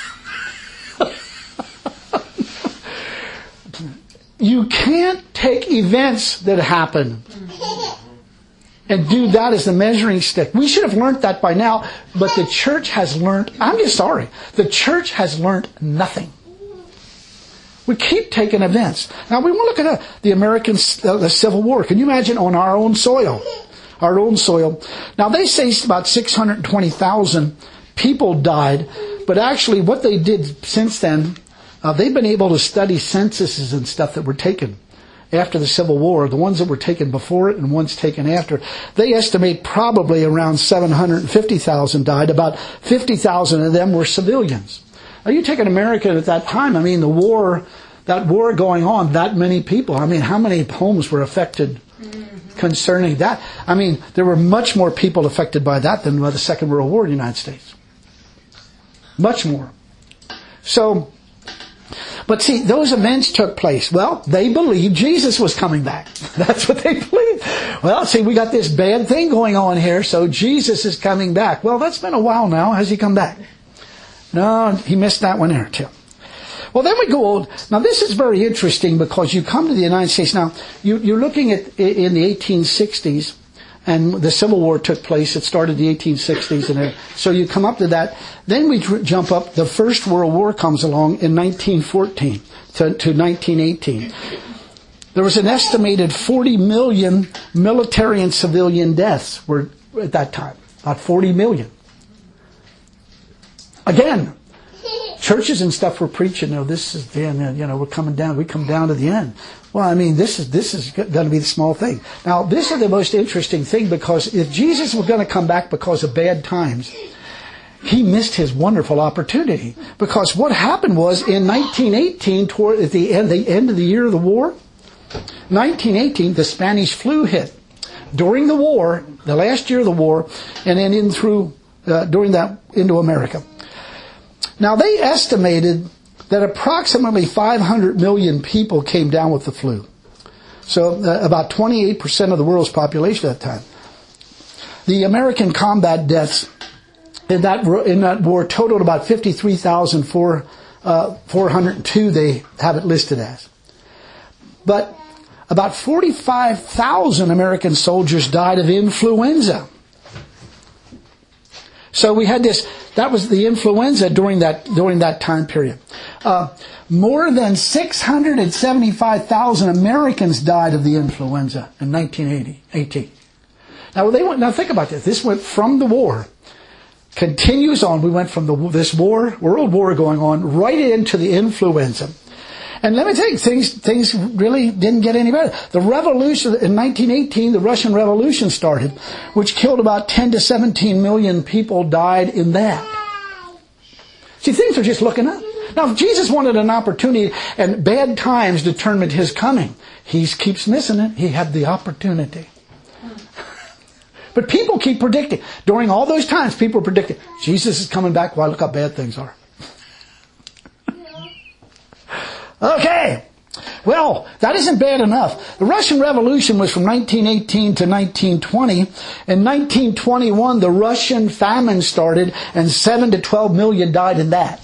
Speaker 1: You can't take events that happen and do that as the measuring stick. We should have learned that by now, but the church has learned, I'm just sorry, the church has learned nothing. We keep taking events. Now we want to look at uh, the American uh, the Civil War. Can you imagine on our own soil? Our own soil. Now they say about six hundred twenty thousand people died, but actually what they did since then, uh, they've been able to study censuses and stuff that were taken after the Civil War, the ones that were taken before it and ones taken after. They estimate probably around seven hundred fifty thousand died. About fifty thousand of them were civilians. Now you take an American at that time, I mean the war, that war going on, that many people, I mean how many homes were affected concerning that? I mean there were much more people affected by that than by the Second World War in the United States. Much more. So, but see, those events took place. Well, they believed Jesus was coming back. That's what they believed. Well, see, we got this bad thing going on here, so Jesus is coming back. Well, that's been a while now. Has he come back? No, he missed that one there too. Well, then we go on. Now, this is very interesting because you come to the United States. Now, you, you're looking at in the eighteen sixties, And the Civil War took place. It started in the eighteen sixties. And so you come up to that. Then we jump up. The First World War comes along in nineteen fourteen to, to nineteen eighteen. There was an estimated forty million military and civilian deaths were at that time. About forty million. Again, churches and stuff were preaching, no, this is the end, you know, we're coming down, we come down to the end. Well, I mean, this is, this is going to be the small thing. Now, this is the most interesting thing, because if Jesus was going to come back because of bad times, he missed his wonderful opportunity. Because what happened was in nineteen eighteen, toward at the end, the end of the year of the war, nineteen eighteen, the Spanish flu hit. During the war, the last year of the war, and then in through, uh, during that, into America. Now, they estimated that approximately five hundred million people came down with the flu. So uh, about twenty-eight percent of the world's population at that time. The American combat deaths in that in that war totaled about fifty-three thousand four hundred two, they have it listed as. But about forty-five thousand American soldiers died of influenza. So we had this, that was the influenza during that, during that time period. Uh, more than six hundred seventy-five thousand Americans died of the influenza in nineteen eighteen. Now they went, now think about this. This went from the war, continues on. We went from the, this war, world war going on, right into the influenza. And let me tell you, things, things really didn't get any better. The revolution, in nineteen eighteen, the Russian Revolution started, which killed about ten to seventeen million people died in that. See, things are just looking up. Now, if Jesus wanted an opportunity and bad times determined his coming, he keeps missing it. He had the opportunity. But people keep predicting. During all those times, people are predicting, Jesus is coming back. Why, look how bad things are. Okay. Well, that isn't bad enough. The Russian Revolution was from nineteen eighteen to nineteen twenty. In nineteen twenty-one, the Russian famine started, and seven to twelve million died in that.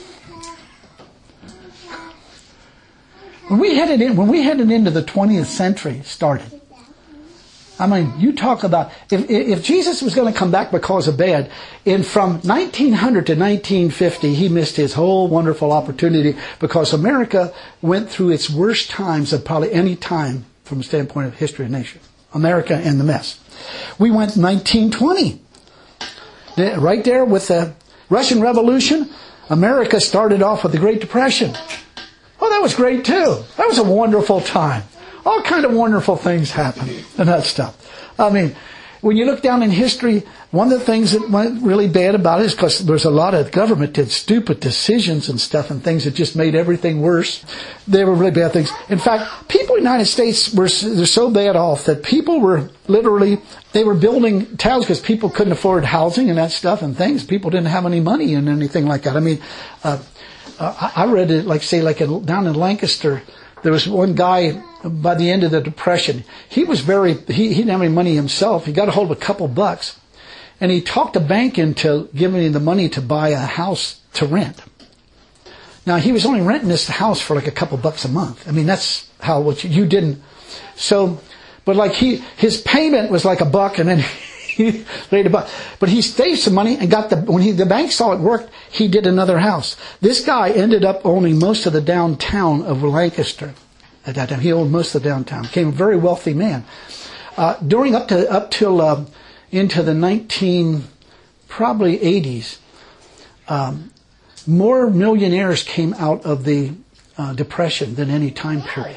Speaker 1: When we headed in, when we headed into the twentieth century started, I mean, you talk about, if, if Jesus was going to come back because of bad, in from nineteen hundred to nineteen fifty, he missed his whole wonderful opportunity, because America went through its worst times of probably any time from the standpoint of history of nation. America and the mess. We went nineteen twenty. Right there with the Russian Revolution, America started off with the Great Depression. Oh, that was great too. That was a wonderful time. All kind of wonderful things happened and that stuff. I mean, when you look down in history, one of the things that went really bad about it is because there's a lot of government did stupid decisions and stuff and things that just made everything worse. They were really bad things. In fact, people in the United States were they're so bad off that people were literally, they were building towns because people couldn't afford housing and that stuff and things. People didn't have any money and anything like that. I mean, uh, uh, I read it like, say, like in, down in Lancaster, there was one guy by the end of the Depression. He was very, he, he didn't have any money himself. He got a hold of a couple bucks. And he talked the bank into giving him the money to buy a house to rent. Now, he was only renting this house for like a couple bucks a month. I mean, that's how, what you, you didn't. So, but like he, his payment was like a buck, and then he paid a buck. But he saved some money and got the, when he, the bank saw it worked, he did another house. This guy ended up owning most of the downtown of Lancaster at that time. He owned most of the downtown. Became a very wealthy man. Uh, during up to, up till, uh, into the nineteen, probably eighties, um, more millionaires came out of the uh, Depression than any time period.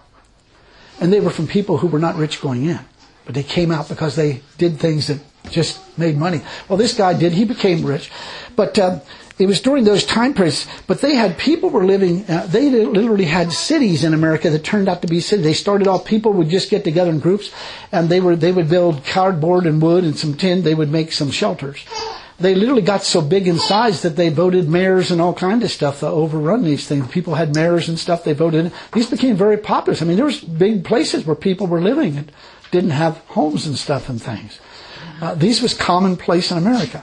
Speaker 1: And they were from people who were not rich going in. But they came out because they did things that just made money. Well, this guy did. He became rich. But uh, it was during those time periods. But they had, people were living, uh, they literally had cities in America that turned out to be cities. They started off, people would just get together in groups, and they were they would build cardboard and wood and some tin. They would make some shelters. They literally got so big in size that they voted mayors and all kinds of stuff to overrun these things. People had mayors and stuff they voted in. These became very popular. I mean, there was big places where people were living and didn't have homes and stuff and things. Uh, these was commonplace in America.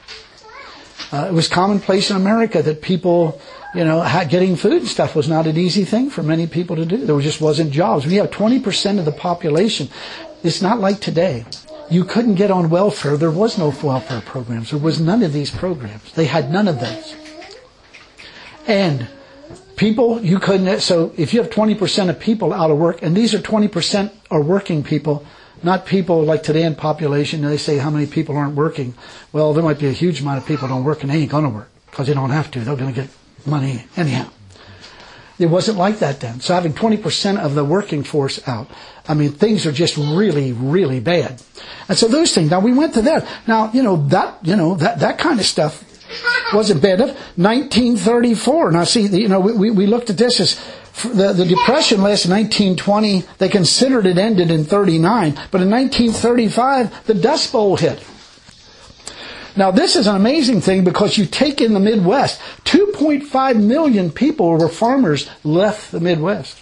Speaker 1: Uh, it was commonplace in America that people, you know, had, getting food and stuff was not an easy thing for many people to do. There just wasn't jobs. When you have twenty percent of the population, it's not like today. You couldn't get on welfare. There was no welfare programs. There was none of these programs. They had none of those. And people, you couldn't, so if you have twenty percent of people out of work, and these are twenty percent are working people, not people like today in population, they say how many people aren't working. Well, there might be a huge amount of people don't work, and they ain't going to work because they don't have to. They're going to get money anyhow. It wasn't like that then. So having twenty percent of the working force out, I mean, things are just really, really bad. And so those things, now we went to that. Now, you know, that, you know, that, that kind of stuff wasn't bad enough. nineteen thirty-four. Now see, you know, we, we looked at this as the, the Depression lasted nineteen twenty. They considered it ended in thirty-nine. But in nineteen thirty-five, the Dust Bowl hit. Now this is an amazing thing because you take in the Midwest, two point five million people were farmers left the Midwest.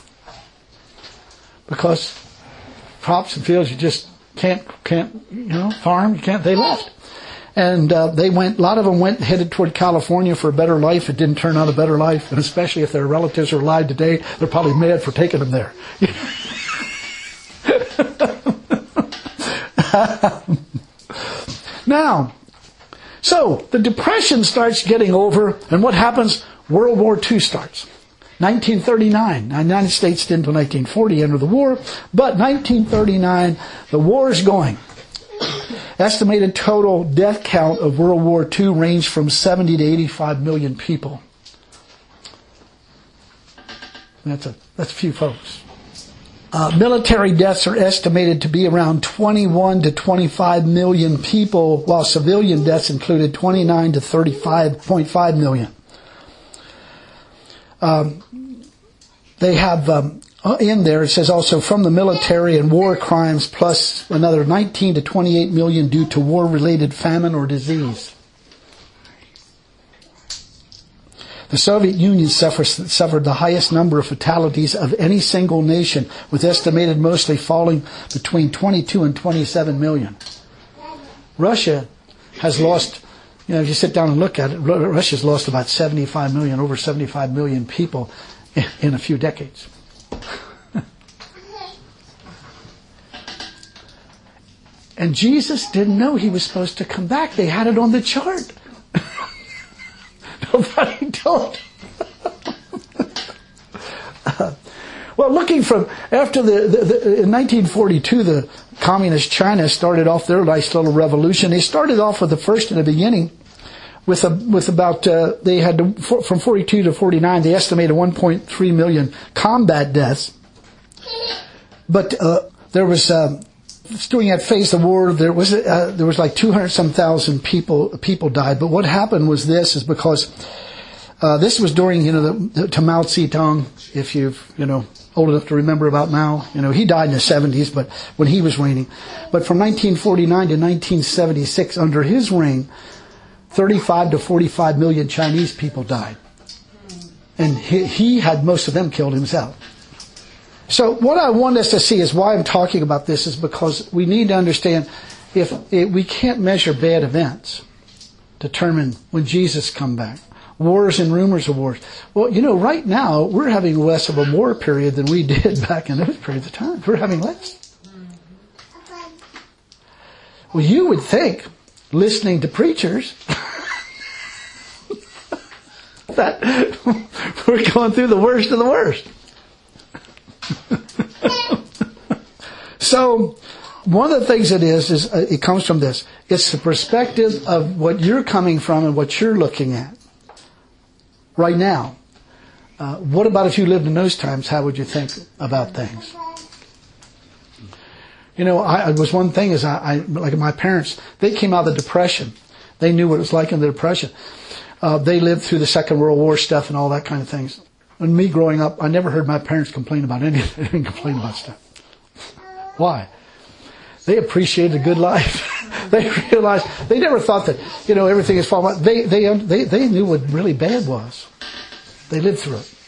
Speaker 1: Because crops and fields, you just can't, can't, you know, farm, you can't, they left. And uh, they went, a lot of them went, headed toward California for a better life. It didn't turn out a better life. And especially if their relatives are alive today, they're probably mad for taking them there. Now, so the Depression starts getting over, and what happens? World War Two starts. nineteen thirty-nine. Now, the United States didn't until nineteen forty enter the war, but nineteen thirty-nine, the war is going. Estimated total death count of World War Two ranged from seventy to eighty-five million people. That's a that's a few folks. Uh, military deaths are estimated to be around twenty-one to twenty-five million people, while civilian deaths included twenty-nine to thirty-five point five million. Um, they have um, in there, it says also from the military and war crimes, plus another nineteen to twenty-eight million due to war-related famine or disease. The Soviet Union suffered, suffered the highest number of fatalities of any single nation, with estimated mostly falling between twenty-two and twenty-seven million. Russia has lost, you know, if you sit down and look at it, Russia's lost about seventy-five million, over seventy-five million people in, in a few decades. And Jesus didn't know he was supposed to come back. They had it on the chart. Nobody told him. uh, well, looking from after the, the, the in nineteen forty-two, the communist China started off their nice little revolution. They started off with the first in the beginning, with a with about uh, they had to, for, from forty-two to forty-nine. They estimated one point three million combat deaths, but uh, there was. Uh, During that phase of the war, there was uh, there was like two hundred some thousand people people died. But what happened was this is because uh, this was during you know the, the, to Mao Zedong. If you've you know old enough to remember about Mao, you know he died in the seventies, but when he was reigning. But from nineteen forty-nine to nineteen seventy-six, under his reign, thirty-five to forty-five million Chinese people died, and he, he had most of them killed himself. So what I want us to see is why I'm talking about this is because we need to understand if it, we can't measure bad events, determine when Jesus come back. Wars and rumors of wars. Well, you know, right now we're having less of a war period than we did back in those periods of time. We're having less. Well, you would think, listening to preachers, that we're going through the worst of the worst. So, one of the things it is, is uh, it comes from this. It's the perspective of what you're coming from and what you're looking at right now. Uh, what about if you lived in those times? How would you think about things? You know, I, it was one thing is I, I, like my parents, they came out of the Depression. They knew what it was like in the Depression. Uh, they lived through the Second World War stuff and all that kind of things. When me growing up, I never heard my parents complain about anything. They didn't complain about stuff. Why? They appreciated a good life. They realized, they never thought that, you know, everything is falling apart. They, they, they, they knew what really bad was. They lived through it.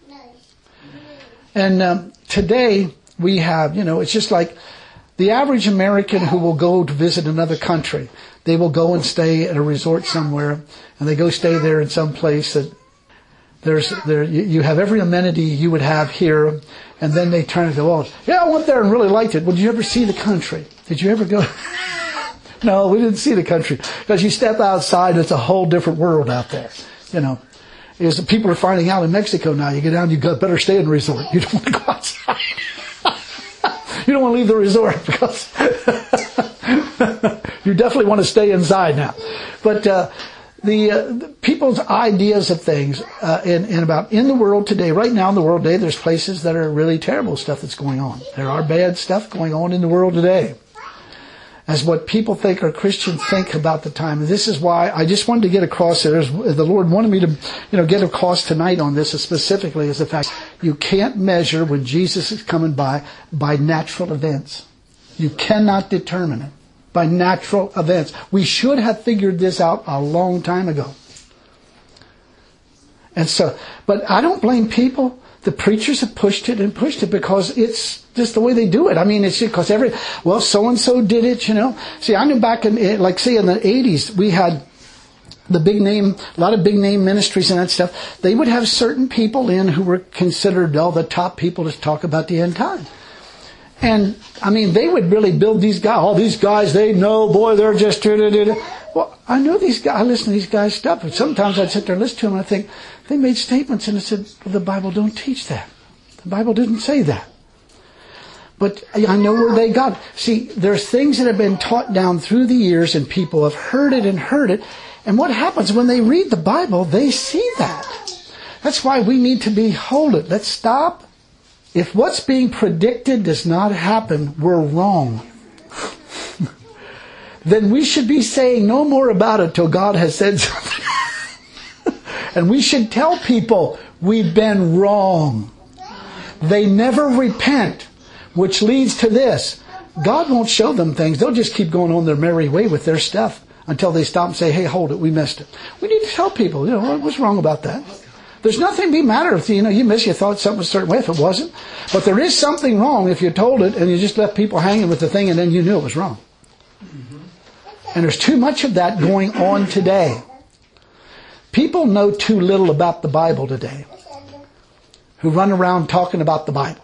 Speaker 1: And um, today we have, you know, it's just like the average American who will go to visit another country. They will go and stay at a resort somewhere, and they go stay there in some place that there's there you have every amenity you would have here, And then they turn to the walls. Yeah, I went there and really liked it. Well, did you ever see the country? Did you ever go? No, we didn't see the country. Because you step outside, it's a whole different world out there. You know, is people are finding out in Mexico now. You get down, you got better stay in the resort. You don't want to go outside. You don't want to leave the resort because you definitely want to stay inside now. But uh, the, uh, the people's ideas of things uh, and, and about in the world today, right now in the world today, there's places that are really terrible stuff that's going on. There are bad stuff going on in the world today. As what people think or Christians think about the time. And this is why I just wanted to get across there. The Lord wanted me to, you know, get across tonight on this specifically is the fact you can't measure when Jesus is coming by by natural events. You cannot determine it by natural events. We should have figured this out a long time ago. And so, but I don't blame people. The preachers have pushed it and pushed it because it's just the way they do it. I mean, it's just because every, well, so-and-so did it, you know. See, I knew back in, like, say, in the eighties, we had the big name, a lot of big name ministries and that stuff. They would have certain people in who were considered all the top people to talk about the end time. And, I mean, they would really build these guys. All these guys, they know, boy, they're just... Well, I know these guys. I listen to these guys' stuff. But sometimes I'd sit there and listen to them and I think, they made statements and I said, well, the Bible don't teach that. The Bible didn't say that. But I know where they got it. See, there's things that have been taught down through the years and people have heard it and heard it. And what happens when they read the Bible, they see that. That's why we need to be, hold it, let's stop. If what's being predicted does not happen, we're wrong. Then we should be saying no more about it till God has said something. And we should tell people we've been wrong. They never repent, which leads to this. God won't show them things. They'll just keep going on their merry way with their stuff until they stop and say, hey, hold it, we missed it. We need to tell people, you know, what's wrong about that? There's nothing to be matter if, you know, you missed, you thought something was a certain way if it wasn't. But there is something wrong if you told it and you just left people hanging with the thing and then you knew it was wrong. And there's too much of that going on today. People know too little about the Bible today who run around talking about the Bible.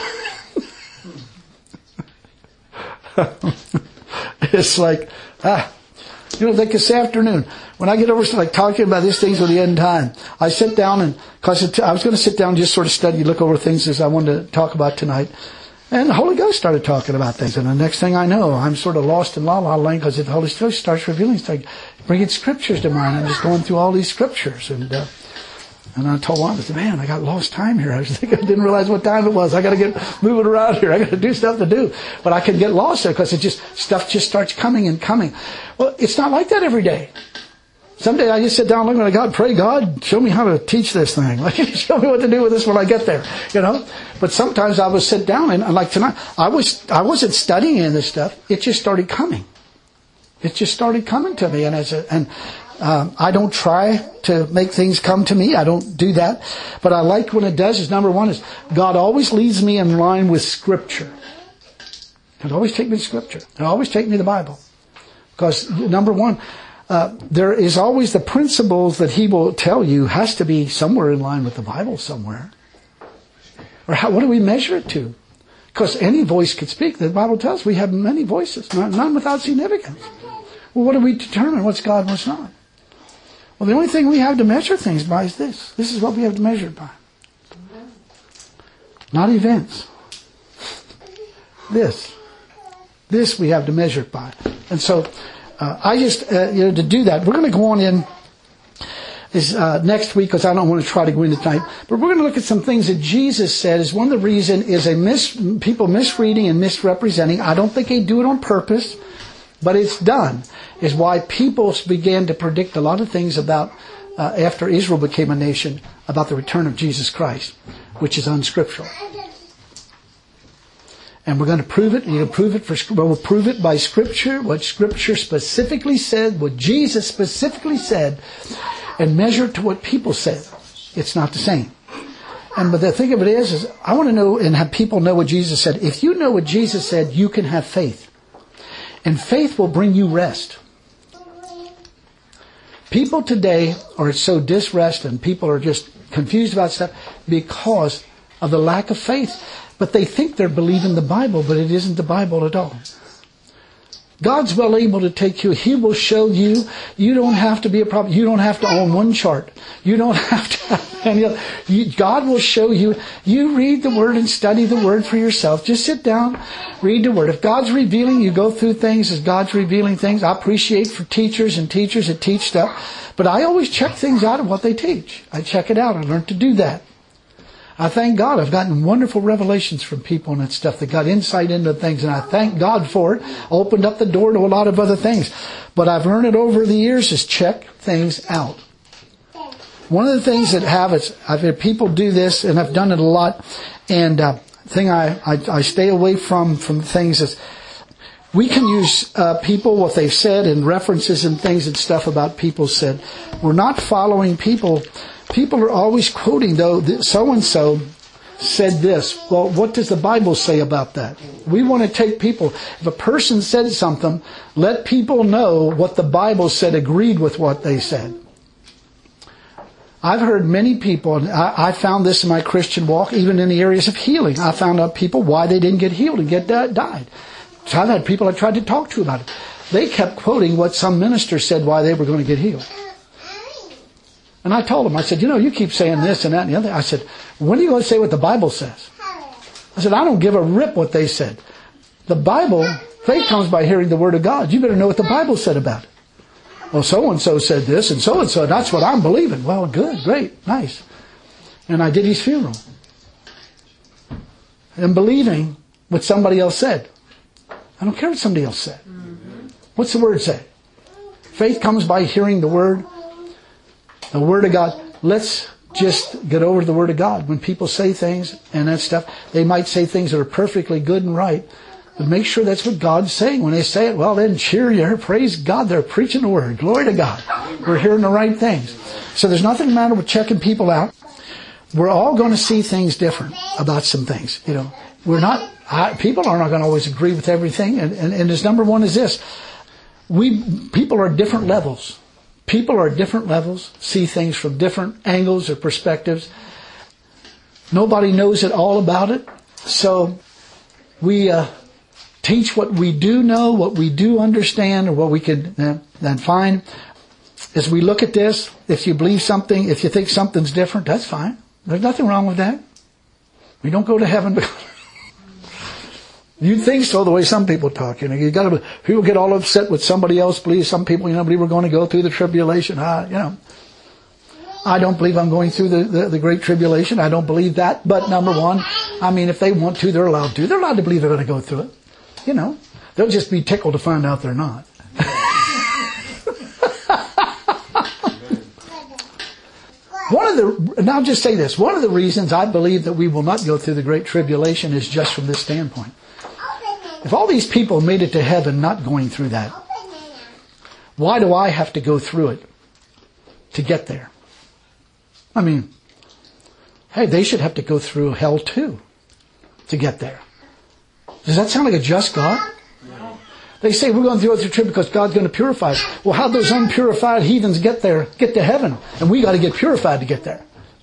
Speaker 1: It's like, ah, you know, like this afternoon, when I get over to like talking about these things with the end time, I sit down and, cause I was going to sit down and just sort of study, look over things as I wanted to talk about tonight. And the Holy Ghost started talking about things. And the next thing I know, I'm sort of lost in la la land because the Holy Ghost starts revealing stuff, bringing scriptures to mind. I'm just going through all these scriptures. And, uh, and I told one, I said, man, I got lost time here. I was thinking, I didn't realize what time it was. I got to get moving around here. I got to do stuff to do. But I can get lost there because it just, stuff just starts coming and coming. Well, it's not like that every day. Someday I just sit down looking at God, pray, God, show me how to teach this thing. Like, show me what to do with this when I get there, you know. But sometimes I would sit down and, like tonight, I was I wasn't studying any of this stuff. It just started coming. It just started coming to me, and as a, and um, I don't try to make things come to me. I don't do that. But I like when it does. Is number one is God always leads me in line with Scripture. He'll always take me to Scripture. He'll always take me to the Bible, because number one. Uh, there is always the principles that he will tell you has to be somewhere in line with the Bible somewhere. Or how, what do we measure it to? Because any voice could speak. The Bible tells us we have many voices, none without significance. Well, what do we determine what's God and what's not? Well, the only thing we have to measure things by is this. This is what we have to measure it by. Not events. This. This we have to measure it by. And so, Uh, I just, uh, you know, to do that, we're going to go on in is uh, next week because I don't want to try to go into tonight. But we're going to look at some things that Jesus said is one of the reason is a mis people misreading and misrepresenting. I don't think they do it on purpose, but it's done. Is why people began to predict a lot of things about uh, after Israel became a nation about the return of Jesus Christ, which is unscriptural. And we're going to prove it. You can prove it for. We'll prove it by Scripture. What Scripture specifically said, what Jesus specifically said, and measure it to what people said. It's not the same. And but the thing of it is, is I want to know and have people know what Jesus said. If you know what Jesus said, you can have faith, and faith will bring you rest. People today are so disrest, and people are just confused about stuff because of the lack of faith. But they think they're believing the Bible, but it isn't the Bible at all. God's well able to take you. He will show you. You don't have to be a prophet. You don't have to own one chart. You don't have to have any other. You, God will show you. You read the Word and study the Word for yourself. Just sit down, read the Word. If God's revealing, you go through things as God's revealing things. I appreciate for teachers and teachers that teach stuff. But I always check things out of what they teach. I check it out. I learned to do that. I thank God. I've gotten wonderful revelations from people and that stuff that got insight into things, and I thank God for it. Opened up the door to a lot of other things. But I've learned it over the years is check things out. One of the things that have is, I've had people do this, and I've done it a lot, and uh, thing I, I, I stay away from, from things is, we can use uh, people, what they've said, and references and things and stuff about people said. We're not following people. People are always quoting, though, so-and-so said this. Well, what does the Bible say about that? We want to take people. If a person said something, let people know what the Bible said agreed with what they said. I've heard many people, and I, I found this in my Christian walk, even in the areas of healing. I found out people why they didn't get healed and get died. So I've had people I tried to talk to about it. They kept quoting what some minister said why they were going to get healed. And I told them, I said, you know, you keep saying this and that and the other. I said, when are you going to say what the Bible says? I said, I don't give a rip what they said. The Bible, faith comes by hearing the Word of God. You better know what the Bible said about it. Well, so-and-so said this and so-and-so. That's what I'm believing. Well, good, great, nice. And I did his funeral. And believing what somebody else said. I don't care what somebody else said. What's the Word say? Faith comes by hearing the Word. The Word of God. Let's just get over to the Word of God. When people say things and that stuff, they might say things that are perfectly good and right, but make sure that's what God's saying. When they say it, well, then cheer you. Praise God. They're preaching the Word. Glory to God. We're hearing the right things. So there's nothing the matter with checking people out. We're all going to see things different about some things. You know, we're not, I, people are not going to always agree with everything. And, and, and this number one is this. We, people are at different levels. People are at different levels, see things from different angles or perspectives. Nobody knows it all about it. So we uh, teach what we do know, what we do understand, or what we can uh, then find. As we look at this, if you believe something, if you think something's different, that's fine. There's nothing wrong with that. We don't go to heaven because you think so, the way some people talk. You know, you got to. People get all upset with somebody else believes. Some people, you know, believe we're going to go through the tribulation. I, you know, I don't believe I'm going through the, the the great tribulation. I don't believe that. But number one, I mean, if they want to, they're allowed to. They're allowed to believe they're going to go through it. You know, they'll just be tickled to find out they're not. One of the, and I'll just say this. One of the reasons I believe that we will not go through the great tribulation is just from this standpoint. If all these people made it to heaven not going through that, why do I have to go through it to get there? I mean, hey, they should have to go through hell too to get there. Does that sound like a just God? No. They say we're going through the trip because God's going to purify us. Well, how'd those unpurified heathens get there, get to heaven? And we got to get purified to get there.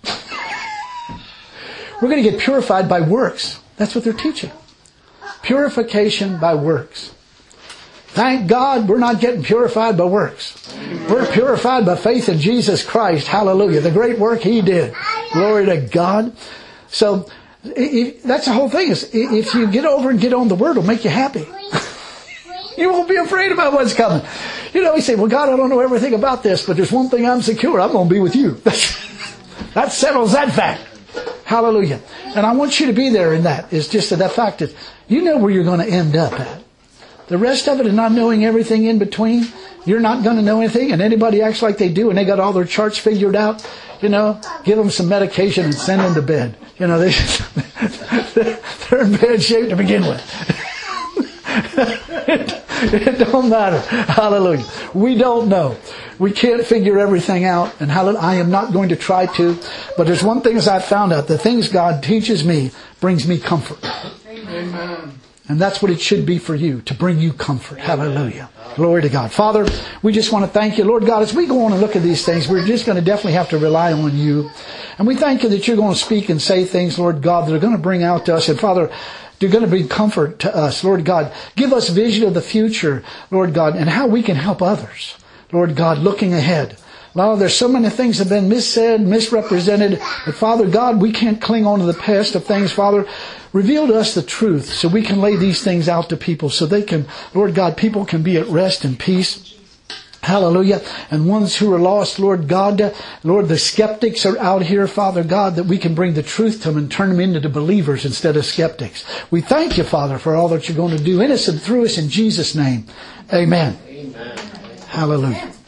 Speaker 1: We're going to get purified by works. That's what they're teaching. Purification by works. Thank God we're not getting purified by works. We're purified by faith in Jesus Christ. Hallelujah. The great work He did. Glory to God. So if, that's the whole thing. Is if you get over and get on the Word, it'll make you happy. You won't be afraid about what's coming. You know, we say, well, God, I don't know everything about this, but there's one thing I'm secure. I'm going to be with you. That settles that fact. Hallelujah. And I want you to be there in that. It's just that, that fact is, you know where you're going to end up at. The rest of it and not knowing everything in between, you're not going to know anything. And anybody acts like they do and they got all their charts figured out, you know, give them some medication and send them to bed. You know, they, they're in bad shape to begin with. it, it don't matter. Hallelujah. We don't know. We can't figure everything out. And hallelujah, I am not going to try to. But there's one thing as I've found out. The things God teaches me brings me comfort.
Speaker 2: Amen.
Speaker 1: And that's what it should be for you, to bring you comfort. Hallelujah. Glory to God. Father, we just want to thank you. Lord God, as we go on and look at these things, we're just going to definitely have to rely on you. And we thank you that you're going to speak and say things, Lord God, that are going to bring out to us. And Father, you're going to bring comfort to us. Lord God, give us vision of the future, Lord God, and how we can help others. Lord God, looking ahead. Lord, there's so many things that have been missaid, misrepresented. But Father God, we can't cling on to the past of things. Father, reveal to us the truth so we can lay these things out to people so they can, Lord God, people can be at rest and peace. Hallelujah. And ones who are lost, Lord God, Lord, the skeptics are out here, Father God, that we can bring the truth to them and turn them into believers instead of skeptics. We thank you, Father, for all that you're going to do in us and through us in Jesus' name. Amen. Amen. Hallelujah.